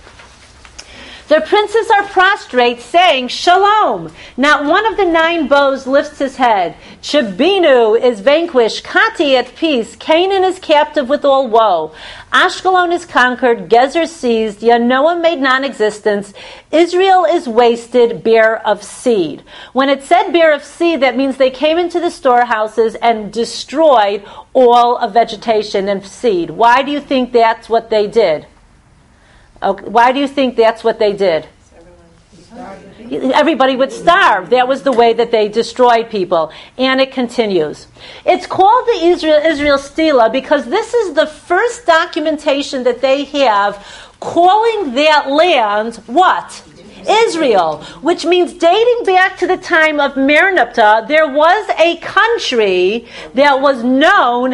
The princes are prostrate, saying, Shalom. Not one of the nine bows lifts his head. Chibinu is vanquished, Kati at peace, Canaan is captive with all woe. Ashkelon is conquered, Gezer seized, Yanoah made non-existence, Israel is wasted, bare of seed. When it said bare of seed, that means they came into the storehouses and destroyed all of vegetation and seed. Why do you think that's what they did? Okay, why do you think that's what they did? Everybody would starve. That was the way that they destroyed people. And it continues. It's called the Israel, Israel Stela because this is the first documentation that they have calling that land what? Israel, which means dating back to the time of Merneptah, there was a country that was known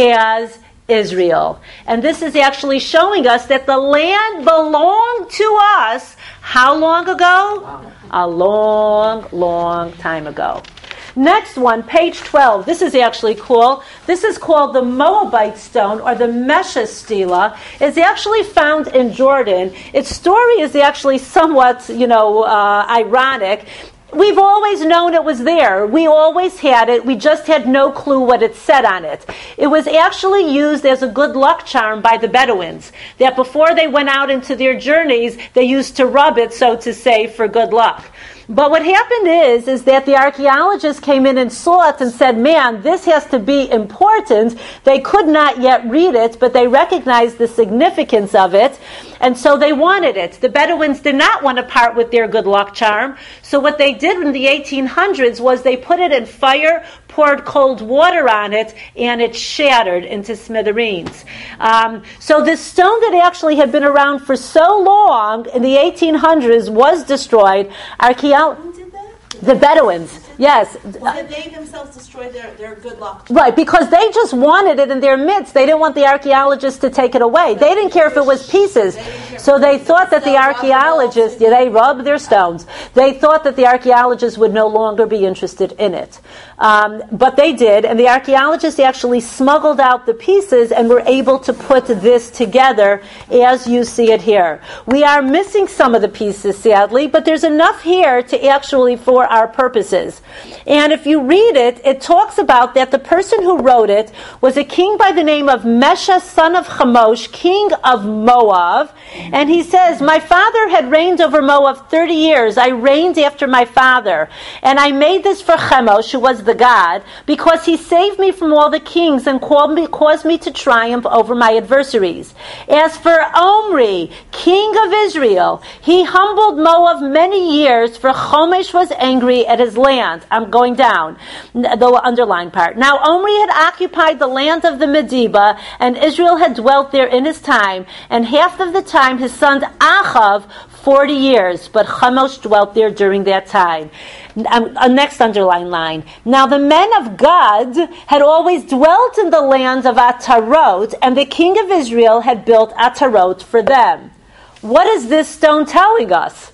as Israel. And this is actually showing us that the land belonged to us how long ago? A long, long time ago. Next one, page twelve. This is actually cool. This is called the Moabite stone, or the Mesha Stela. It's actually found in Jordan. Its story is actually somewhat, you know, uh, ironic. We've always known it was there. We always had it. We just had no clue what it said on it. It was actually used as a good luck charm by the Bedouins. That before they went out into their journeys, they used to rub it, so to say, for good luck. But what happened is, is that the archaeologists came in and saw it and said, man, this has to be important. They could not yet read it, but they recognized the significance of it, and so they wanted it. The Bedouins did not want to part with their good luck charm, so what they did in the eighteen hundreds was they put it in fire, poured cold water on it, and it shattered into smithereens. Um, so this stone that actually had been around for so long in the eighteen hundreds was destroyed. Archaeologists Who did that? The Bedouins, yes. Well, did they themselves destroy their, their good luck? Right, because they just wanted it in their midst. They didn't want the archaeologists to take it away. They didn't care if it was pieces. So they thought that the archaeologists, yeah, they rubbed their stones. They thought that the archaeologists would no longer be interested in it. Um, but they did, and the archaeologists actually smuggled out the pieces and were able to put this together as you see it here. We are missing some of the pieces, sadly, but there's enough here to actually for our purposes. And if you read it, it talks about that the person who wrote it was a king by the name of Mesha, son of Chemosh, king of Moab. And he says, my father had reigned over Moab thirty years. I reigned after my father. And I made this for Chemosh, who was the god, because he saved me from all the kings and called me, caused me to triumph over my adversaries. As for Omri, king of Israel, he humbled Moab many years, for Chomesh was angry at his land. I'm going down, the underlined part. Now Omri had occupied the land of the Medeba, and Israel had dwelt there in his time, and half of the time his son Achav, forty years, but Chemosh dwelt there during that time. Um, uh, next underline line. Now the men of Gad had always dwelt in the lands of Atarot, and the king of Israel had built Atarot for them. What is this stone telling us?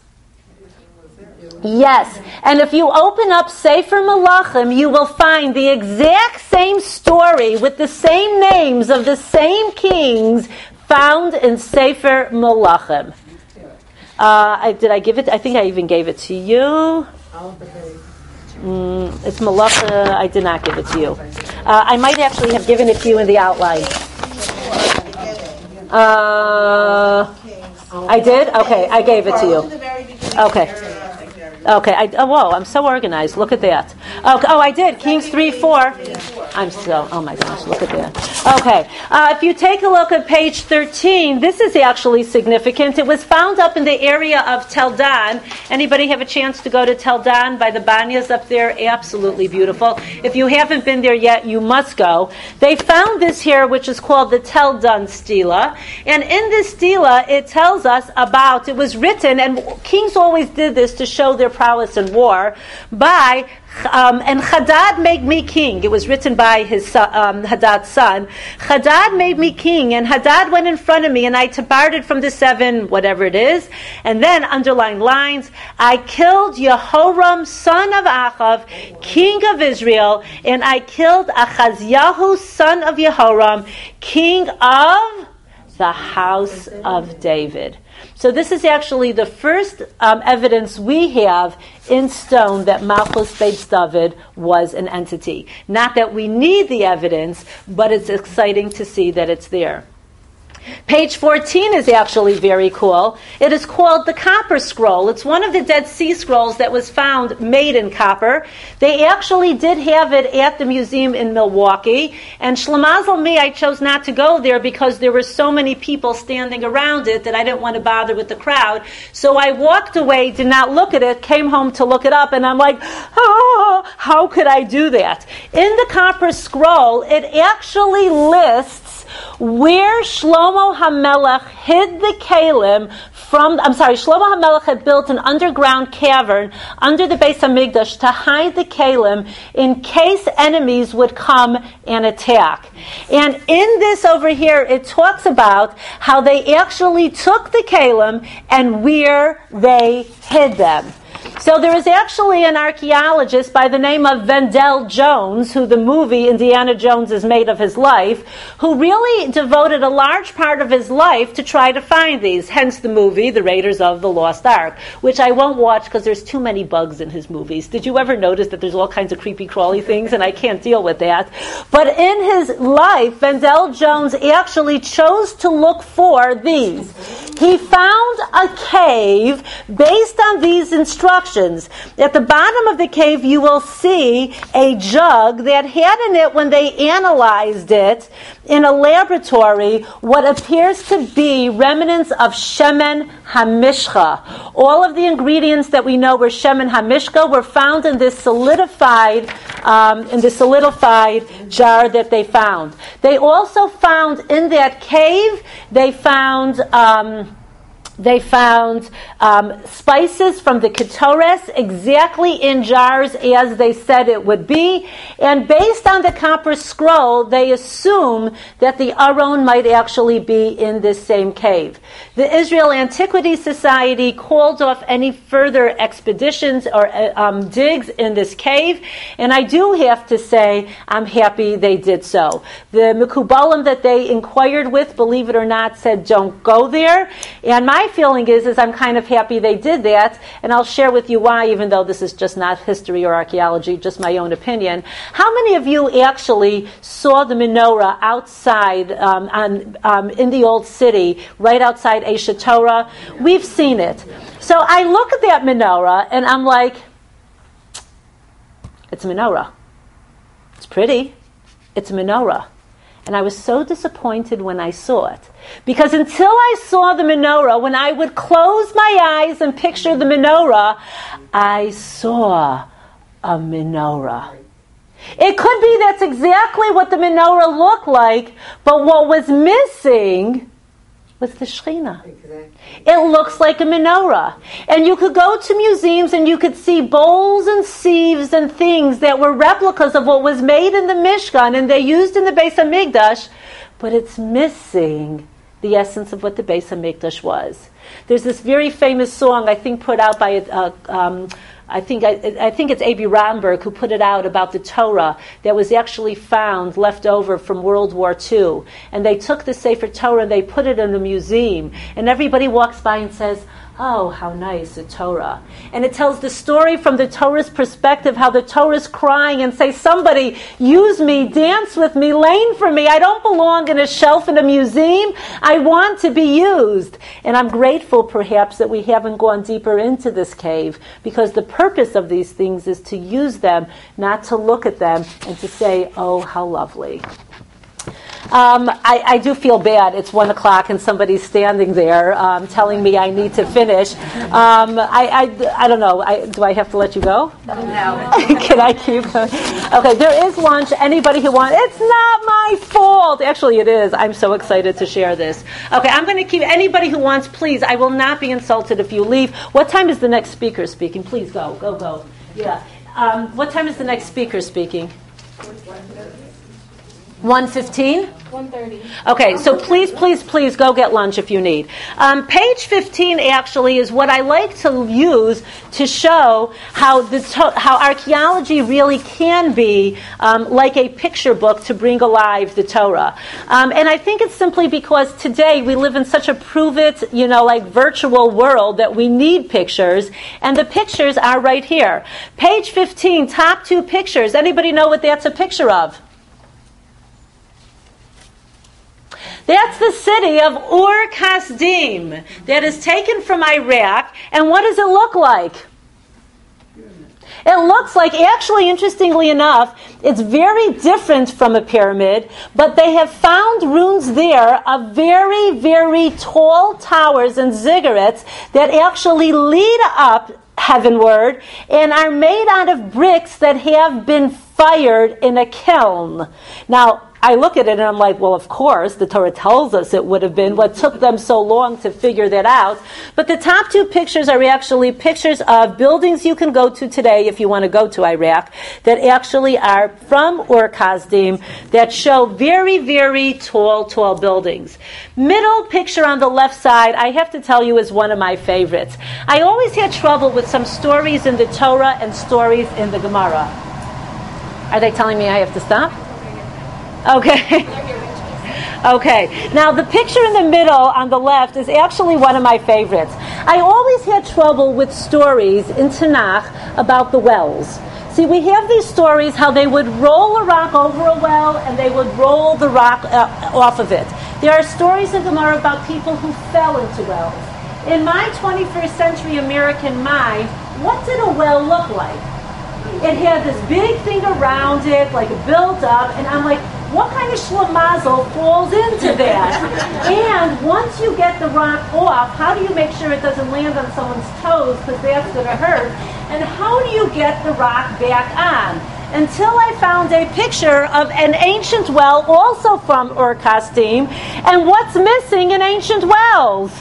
Yes, and if you open up Sefer Melachim, you will find the exact same story with the same names of the same kings found in Sefer Melachim. Uh, I, did I give it? I think I even gave it to you. Mm, it's Malacha. I did not give it to you. Uh, I might actually have given it to you in the outline. Uh, I did? Okay, I gave it to you. Okay. Okay. I, oh, whoa! I'm so organized. Look at that. Okay, oh, I did. Kings three four. I'm so. Oh my gosh! Look at that. Okay. Uh, if you take a look at page thirteen, this is actually significant. It was found up in the area of Tel Dan. Anybody have a chance to go to Tel Dan by the Banyas up there? Absolutely beautiful. If you haven't been there yet, you must go. They found this here, which is called the Tel Dan Stela, and in this stela, it tells us about. It was written, and kings always did this to show their prowess in war, by um, and Hadad made me king. It was written by his son, um, Hadad's son. Hadad made me king, and Hadad went in front of me, and I departed from the seven, whatever it is, and then underlined lines, I killed Yehoram, son of Achav, king of Israel, and I killed Achaziyahu, son of Yehoram, king of the house of David. So this is actually the first um, evidence we have in stone that Malchus Beis David was an entity. Not that we need the evidence, but it's exciting to see that it's there. Page fourteen is actually very cool. It is called the Copper Scroll. It's one of the Dead Sea Scrolls that was found made in copper. They actually did have it at the museum in Milwaukee. And Shlemazel me, I chose not to go there because there were so many people standing around it that I didn't want to bother with the crowd. So I walked away, did not look at it, came home to look it up, and I'm like, oh, how could I do that? In the Copper Scroll, it actually lists where Shlomo HaMelech hid the Kalim from, I'm sorry, Shlomo HaMelech had built an underground cavern under the Beis HaMikdash to hide the Kalim in case enemies would come and attack. And in this over here, it talks about how they actually took the Kalim and where they hid them. So there is actually an archaeologist by the name of Vendell Jones, who the movie Indiana Jones is made of his life, who really devoted a large part of his life to try to find these, hence the movie, The Raiders of the Lost Ark, which I won't watch because there's too many bugs in his movies. Did you ever notice that there's all kinds of creepy crawly things, and I can't deal with that? But in his life, Vendell Jones actually chose to look for these. He found a cave based on these instructions. At the bottom of the cave, you will see a jug that had in it, when they analyzed it in a laboratory, what appears to be remnants of Shemen HaMishcha. All of the ingredients that we know were Shemen HaMishcha were found in this solidified, um, in this solidified jar that they found. They also found in that cave, they found. Um, They found um, spices from the Ketores exactly in jars as they said it would be. And based on the Copper Scroll, they assume that the Aron might actually be in this same cave. The Israel Antiquities Society called off any further expeditions or um, digs in this cave. And I do have to say, I'm happy they did so. The Mekubalim that they inquired with, believe it or not, said don't go there. And my feeling is, is I'm kind of happy they did that, and I'll share with you why, even though this is just not history or archaeology, just my own opinion. How many of you actually saw the menorah outside um, on, um, in the old city, right outside Eshet Torah? We've seen it. So I look at that menorah, and I'm like, it's a menorah. It's pretty. It's a menorah. And I was so disappointed when I saw it. Because until I saw the menorah, when I would close my eyes and picture the menorah, I saw a menorah. It could be that's exactly what the menorah looked like, but what was missing was the Shekhinah. Exactly. It looks like a menorah. And you could go to museums and you could see bowls and sieves and things that were replicas of what was made in the Mishkan and they used in the Beis HaMikdash, but it's missing the essence of what the Beis HaMikdash was. There's this very famous song, I think, put out by a, um, I think I, I think it's A B Romberg who put it out about the Torah that was actually found left over from World War Two. And they took the Sefer Torah and they put it in a museum. And everybody walks by and says, oh, how nice, the Torah. And it tells the story from the Torah's perspective, how the Torah's crying and say, somebody, use me, dance with me, lane for me. I don't belong in a shelf in a museum. I want to be used. And I'm grateful, perhaps, that we haven't gone deeper into this cave, because the purpose of these things is to use them, not to look at them and to say, oh, how lovely. Um, I, I do feel bad. It's one o'clock and somebody's standing there um, telling me I need to finish. Um, I, I, I don't know. I, do I have to let you go? No. Can I keep going? Okay, there is lunch. Anybody who wants, it's not my fault. Actually, it is. I'm so excited to share this. Okay, I'm going to keep, anybody who wants, please, I will not be insulted if you leave. What time is the next speaker speaking? Please go, go, go. Yeah. Um, what time is the next speaker speaking? one fifteen? one thirty. Okay, so please, please, please go get lunch if you need. Um, page fifteen actually is what I like to use to show how the to- how archaeology really can be um, like a picture book to bring alive the Torah. Um, and I think it's simply because today we live in such a prove-it, you know, like virtual world that we need pictures, and the pictures are right here. Page fifteen, top two pictures. Anybody know what that's a picture of? That's the city of Ur Kasdim that is taken from Iraq. And what does it look like? It looks like, actually, interestingly enough, it's very different from a pyramid, but they have found ruins there of very, very tall towers and ziggurats that actually lead up heavenward and are made out of bricks that have been fired in a kiln. Now, I look at it and I'm like, well, of course, the Torah tells us it would have been. What took them so long to figure that out? But the top two pictures are actually pictures of buildings you can go to today if you want to go to Iraq that actually are from Ur Kasdim that show very, very tall, tall buildings. Middle picture on the left side, I have to tell you, is one of my favorites. I always had trouble with some stories in the Torah and stories in the Gemara. Are they telling me I have to stop? Okay. Okay. Now, the picture in the middle on the left is actually one of my favorites. I always had trouble with stories in Tanakh about the wells. See, we have these stories how they would roll a rock over a well and they would roll the rock uh, off of it. There are stories in Gemara about people who fell into wells. In my twenty-first century American mind, what did a well look like? It had this big thing around it, like a built up, and I'm like, what kind of schlemazel falls into that? And once you get the rock off, how do you make sure it doesn't land on someone's toes, because that's going to hurt? And how do you get the rock back on? Until I found a picture of an ancient well, also from Ur Kasdim, and what's missing in ancient wells?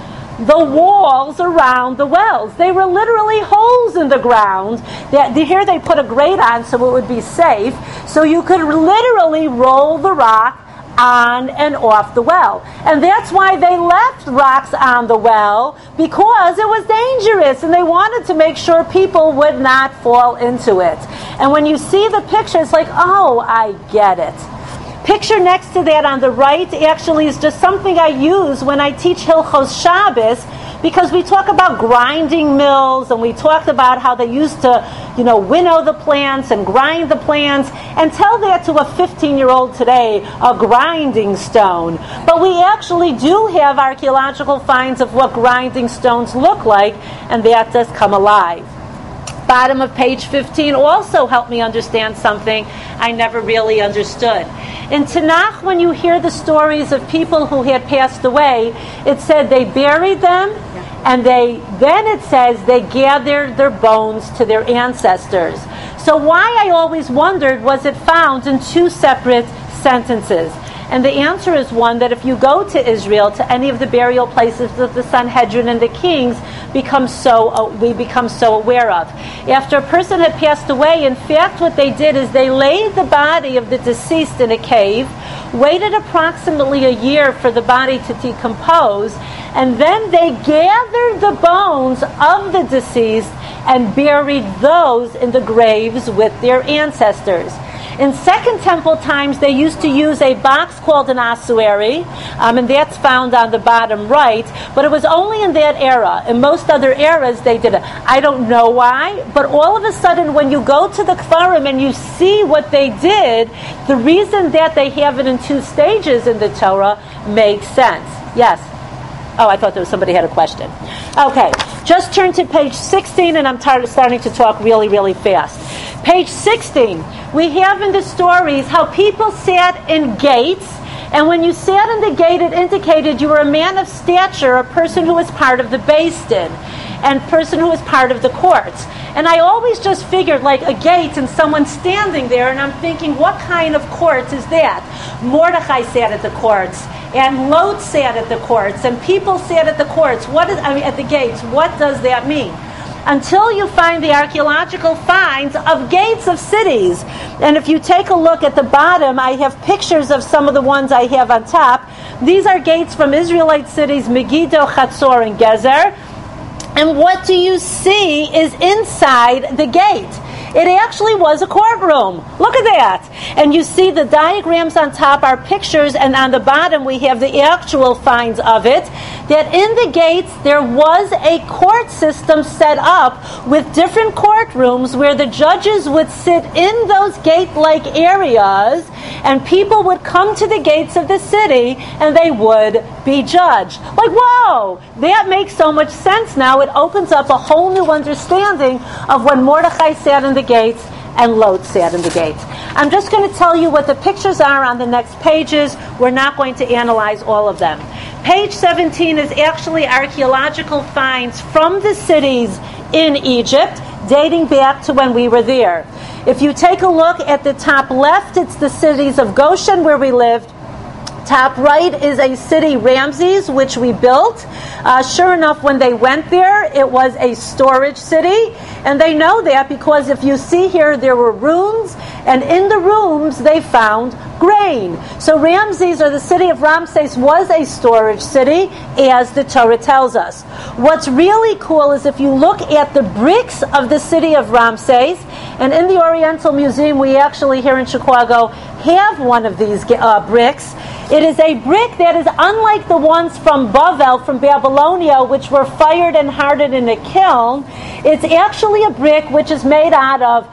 The walls around the wells. They were literally holes in the ground. That here they put a grate on so it would be safe, so you could literally roll the rock on and off the well. And that's why they left rocks on the well, because it was dangerous and they wanted to make sure people would not fall into it. And when you see the picture, it's like, oh, I get it. Picture next to that on the right actually is just something I use when I teach Hilchos Shabbos, because we talk about grinding mills and we talked about how they used to, you know, winnow the plants and grind the plants, and tell that to a fifteen-year-old today, a grinding stone. But we actually do have archaeological finds of what grinding stones look like, and that does come alive. Bottom of page fifteen also helped me understand something I never really understood. In Tanakh, when you hear the stories of people who had passed away, it said they buried them, and they then it says they gathered their bones to their ancestors. So why I always wondered, was it found in two separate sentences? And the answer is one, that if you go to Israel, to any of the burial places that the Sanhedrin and the kings become so uh, we become so aware of. After a person had passed away, in fact, what they did is they laid the body of the deceased in a cave, waited approximately a year for the body to decompose, and then they gathered the bones of the deceased and buried those in the graves with their ancestors. In Second Temple times, they used to use a box called an ossuary, um, and that's found on the bottom right, but it was only in that era. In most other eras, they did it. I don't know why, but all of a sudden, when you go to the Kfarim and you see what they did, the reason that they have it in two stages in the Torah makes sense. Yes? Oh, I thought there was somebody had a question. Okay, just turn to page sixteen, and I'm tired of starting to talk really, really fast. Page sixteen, we have in the stories how people sat in gates, and when you sat in the gate, it indicated you were a man of stature, a person who was part of the Beis Din, and person who was part of the courts. And I always just figured like a gate and someone standing there, and I'm thinking, what kind of courts is that? Mordechai sat at the courts, and Lot sat at the courts, and people sat at the courts. What is, I mean, at the gates? What does that mean? Until you find the archaeological finds of gates of cities. And if you take a look at the bottom, I have pictures of some of the ones I have on top. These are gates from Israelite cities, Megiddo, Chatzor, and Gezer. And what do you see is inside the gate? It actually was a courtroom. Look at that. And you see the diagrams on top are pictures, and on the bottom we have the actual finds of it. That in the gates there was a court system set up with different courtrooms where the judges would sit in those gate-like areas, and people would come to the gates of the city and they would be judged. Like, whoa, that makes so much sense now. It opens up a whole new understanding of when Mordechai sat in the gates and Lot sat in the gates. I'm just going to tell you what the pictures are on the next pages. We're not going to analyze all of them. Page seventeen is actually archaeological finds from the cities in Egypt, dating back to when we were there. If you take a look at the top left, it's the cities of Goshen where we lived. Top right is a city, Ramses, which we built. Uh, sure enough, when they went there, it was a storage city. And they know that because if you see here, there were rooms, and in the rooms they found grain. So Ramses, or the city of Ramses, was a storage city, as the Torah tells us. What's really cool is if you look at the bricks of the city of Ramses, and in the Oriental Museum, we actually here in Chicago have one of these uh, bricks. It is a brick that is unlike the ones from Bavel, from Babylonia, which were fired and hardened in a kiln. It's actually a brick which is made out of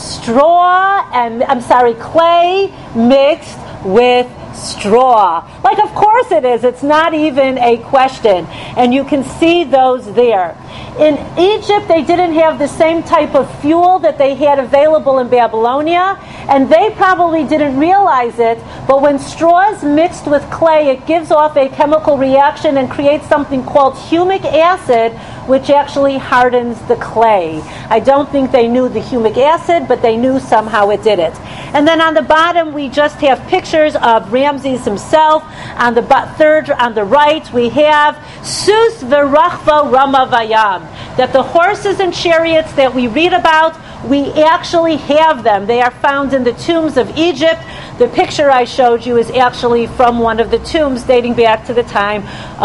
straw and, I'm sorry, clay mixed with straw. Like, of course it is. It's not even a question. And you can see those there. In Egypt, they didn't have the same type of fuel that they had available in Babylonia, and they probably didn't realize it, but when straw is mixed with clay, it gives off a chemical reaction and creates something called humic acid, which actually hardens the clay. I don't think they knew the humic acid, but they knew somehow it did it. And then on the bottom, we just have pictures of Ramses himself. On the bo- third, on the right, we have Sus v'rachva rama vayam. That the horses and chariots that we read about, we actually have them. They are found in the tombs of Egypt. The picture I showed you is actually from one of the tombs dating back to the time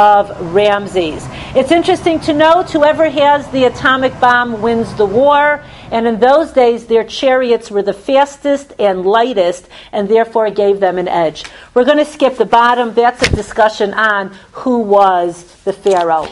of Ramses. It's interesting to note, whoever has the atomic bomb wins the war. And in those days, their chariots were the fastest and lightest, and therefore gave them an edge. We're going to skip the bottom. That's a discussion on who was the Pharaoh.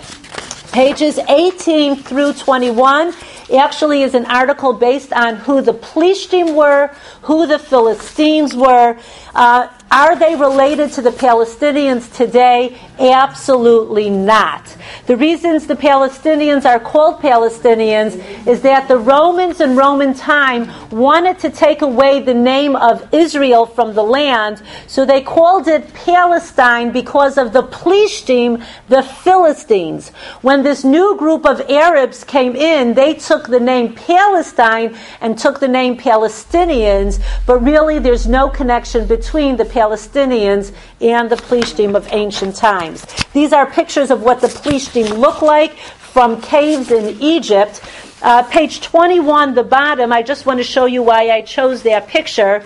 Pages eighteen through twenty-one actually is an article based on who the Plishtim were, who the Philistines were. Uh, are they related to the Palestinians today? Absolutely not. The reasons the Palestinians are called Palestinians is that the Romans in Roman time wanted to take away the name of Israel from the land, so they called it Palestine because of the Plishtim, the Philistines. When this new group of Arabs came in, they took the name Palestine and took the name Palestinians, but really there's no connection between the Palestinians and the Plishtim of ancient times. These are pictures of what the Plishtim look like from caves in Egypt. Uh, page twenty-one, the bottom, I just want to show you why I chose that picture.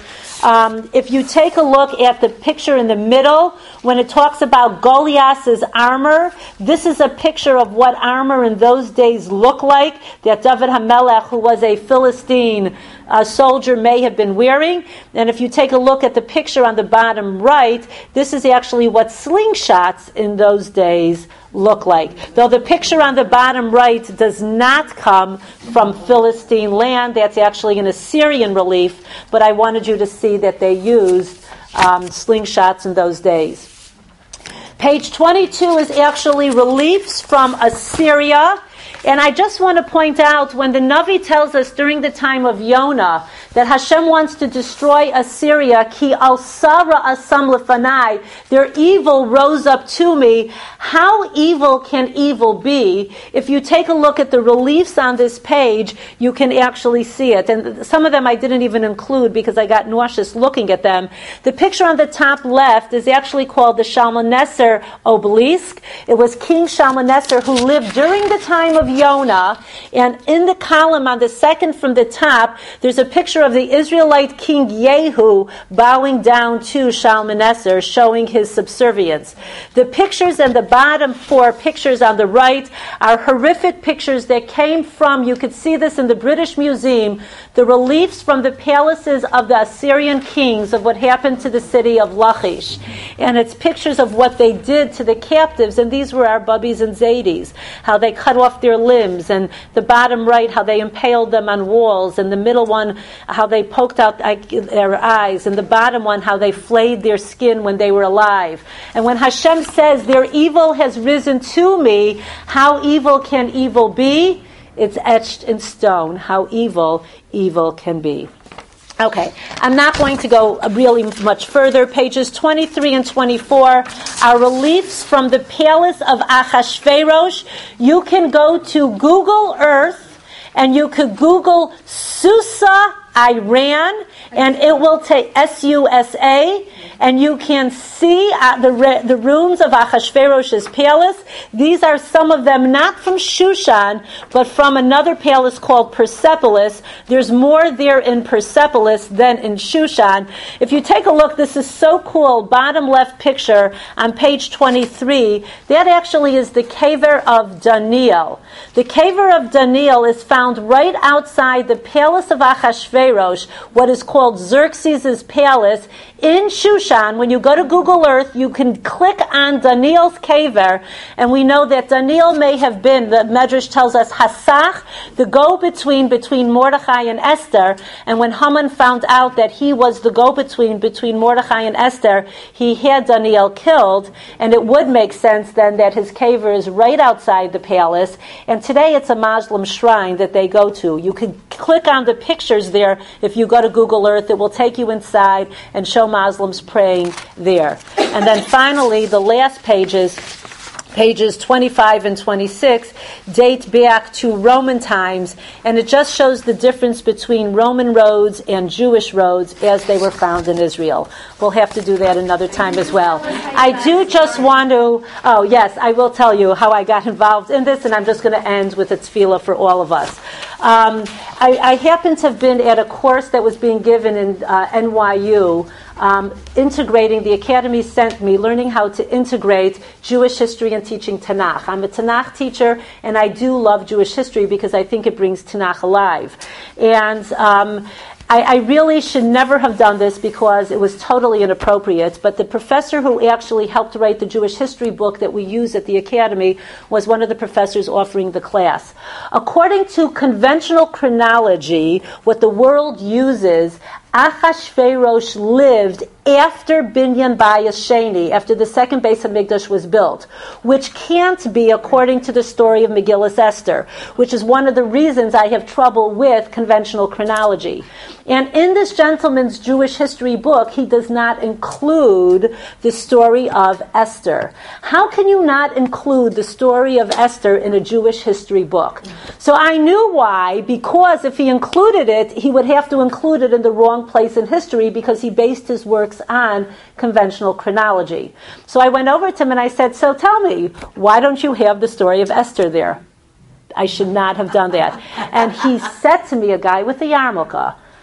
Um, if you take a look at the picture in the middle, when it talks about Goliath's armor, this is a picture of what armor in those days looked like, that David HaMelech, who was a Philistine uh, soldier, may have been wearing. And if you take a look at the picture on the bottom right, this is actually what slingshots in those days look like. Though the picture on the bottom right does not come from Philistine land, that's actually an Assyrian relief, but I wanted you to see that they used um, slingshots in those days. Page twenty-two is actually reliefs from Assyria. And I just want to point out, when the Navi tells us during the time of Yonah that Hashem wants to destroy Assyria, ki al sara asam lefanai, their evil rose up to me. How evil can evil be? If you take a look at the reliefs on this page, you can actually see it. And some of them I didn't even include because I got nauseous looking at them. The picture on the top left is actually called the Shalmaneser obelisk. It was King Shalmaneser who lived during the time of Yonah, and in the column on the second from the top, there's a picture of the Israelite king Yehu bowing down to Shalmaneser, showing his subservience. The pictures in the bottom four pictures on the right are horrific pictures that came from, you could see this in the British Museum, the reliefs from the palaces of the Assyrian kings of what happened to the city of Lachish. And it's pictures of what they did to the captives, and these were our bubbies and zaydis, how they cut off their limbs, and the bottom right, how they impaled them on walls, and the middle one, how they poked out their eyes, and the bottom one, how they flayed their skin when they were alive. And when Hashem says, their evil has risen to me, how evil can evil be? It's etched in stone, how evil evil can be. Okay, I'm not going to go really much further. Pages twenty-three and twenty-four are reliefs from the palace of Achashverosh. You can go to Google Earth and you could Google Susa, Iran, and it will take S U S A, and you can see uh, the re- the rooms of Achashverosh's palace. These are some of them not from Shushan, but from another palace called Persepolis. There's more there in Persepolis than in Shushan. If you take a look, this is so cool. Bottom left picture on page twenty-three. That actually is the Kever of Daniel. The Kever of Daniel is found right outside the palace of Achashverosh, what is called Xerxes' palace in Shushan. When you go to Google Earth, you can click on Daniel's Kever, and we know that Daniel may have been, the Medrash tells us, Hasach, the go-between between Mordechai and Esther, and when Haman found out that he was the go-between between Mordechai and Esther, he had Daniel killed, and it would make sense then that his Kever is right outside the palace, and today it's a Muslim shrine that they go to. You could click on the pictures there. If you go to Google Earth, it will take you inside and show Muslims praying there. And then finally, the last pages, pages twenty-five and twenty-six, date back to Roman times, and it just shows the difference between Roman roads and Jewish roads as they were found in Israel. We'll have to do that another time as well. I do just want to, oh yes, I will tell you how I got involved in this, and I'm just going to end with a tefillah for all of us. Um, I, I happen to have been at a course that was being given in uh, N Y U, um, integrating, the Academy sent me, learning how to integrate Jewish history and teaching Tanakh. I'm a Tanakh teacher, and I do love Jewish history because I think it brings Tanakh alive. And um, I, I really should never have done this because it was totally inappropriate, but the professor who actually helped write the Jewish history book that we use at the Academy was one of the professors offering the class. According to conventional chronology, what the world uses, Achashverosh lived after Binyan Bayis Sheni, after the second Beis HaMikdash was built, which can't be according to the story of Megillas Esther, which is one of the reasons I have trouble with conventional chronology. And in this gentleman's Jewish history book, he does not include the story of Esther. How can you not include the story of Esther in a Jewish history book? So I knew why, because if he included it, he would have to include it in the wrong place in history because he based his works on conventional chronology. So I went over to him and I said, so tell me, why don't you have the story of Esther there? I should not have done that. And he said to me, a guy with a yarmulke,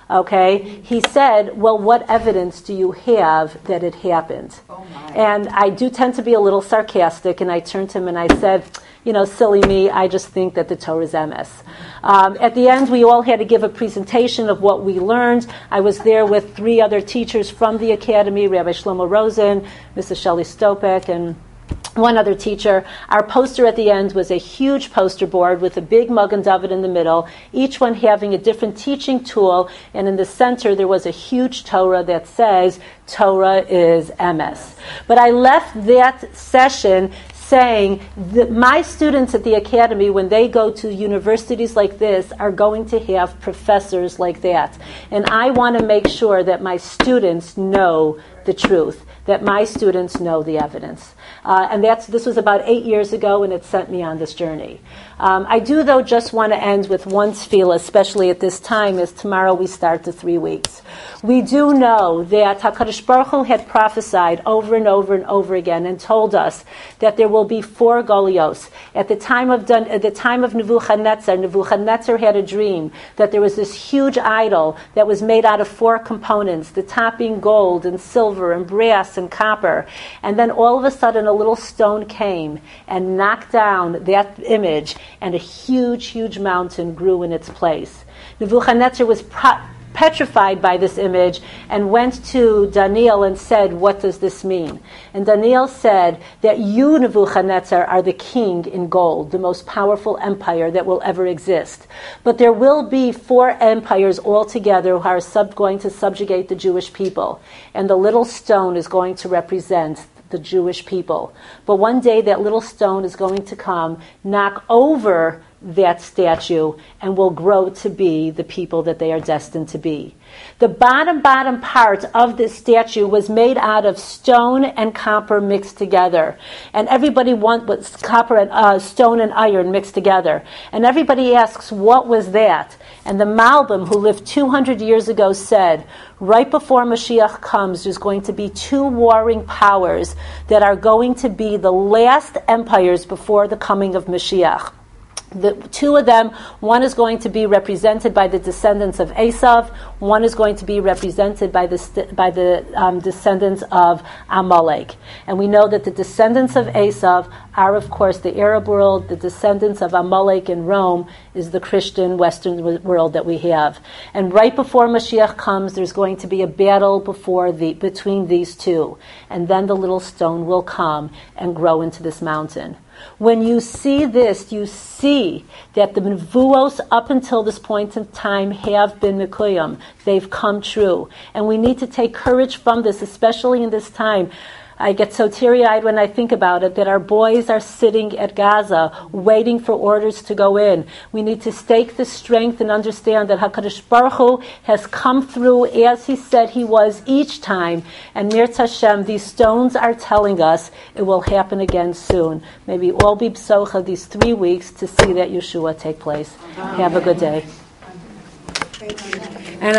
Okay, he said, well, what evidence do you have that it happened? Oh my. And I do tend to be a little sarcastic, and I turned to him and I said, you know, silly me, I just think that the Torah is M S. Um, at the end, we all had to give a presentation of what we learned. I was there with three other teachers from the academy, Rabbi Shlomo Rosen, Missus Shelley Stopek, and one other teacher. Our poster at the end was a huge poster board with a big Magen David in the middle, each one having a different teaching tool, and in the center there was a huge Torah that says, Torah is M S. But I left that session saying that my students at the academy, when they go to universities like this, are going to have professors like that. And I want to make sure that my students know the truth, that my students know the evidence. Uh, and that's this was about eight years ago, and it sent me on this journey. Um, I do, though, just want to end with one tefillah, especially at this time, as tomorrow we start the three weeks. We do know that HaKadosh Baruch Hu had prophesied over and over and over again and told us that there will be four Golios. At the time of Dan, at the time of Nebuchadnezzar, Nebuchadnezzar had a dream that there was this huge idol that was made out of four components, the top being gold and silver and brass and copper. And then all of a sudden a little stone came and knocked down that image, and a huge, huge mountain grew in its place. Nebuchadnezzar was pro- petrified by this image and went to Daniel and said, what does this mean? And Daniel said that you, Nebuchadnezzar, are the king in gold, the most powerful empire that will ever exist. But there will be four empires altogether who are sub- going to subjugate the Jewish people. And the little stone is going to represent the Jewish people. But one day that little stone is going to come, knock over that statue, and will grow to be the people that they are destined to be. The bottom, bottom part of this statue was made out of stone and copper mixed together. And everybody wants was copper and uh, stone and iron mixed together. And everybody asks, what was that? And the Malbim, who lived two hundred years ago, said, right before Mashiach comes, there's going to be two warring powers that are going to be the last empires before the coming of Mashiach. The two of them, one is going to be represented by the descendants of Esav, one is going to be represented by the by the um, descendants of Amalek. And we know that the descendants of Esav are, of course, the Arab world. The descendants of Amalek in Rome is the Christian Western world that we have. And right before Mashiach comes, there's going to be a battle before the between these two. And then the little stone will come and grow into this mountain. When you see this, you see that the nevuos up until this point in time have been mekuyam. They've come true. And we need to take courage from this, especially in this time. I get so teary-eyed when I think about it, that our boys are sitting at Gaza waiting for orders to go in. We need to stake the strength and understand that HaKadosh Baruch Hu has come through as He said He was each time. And Mirz Hashem, these stones are telling us it will happen again soon. May we all be b'socha these three weeks to see that Yeshua take place. Have a good day. Thank you. And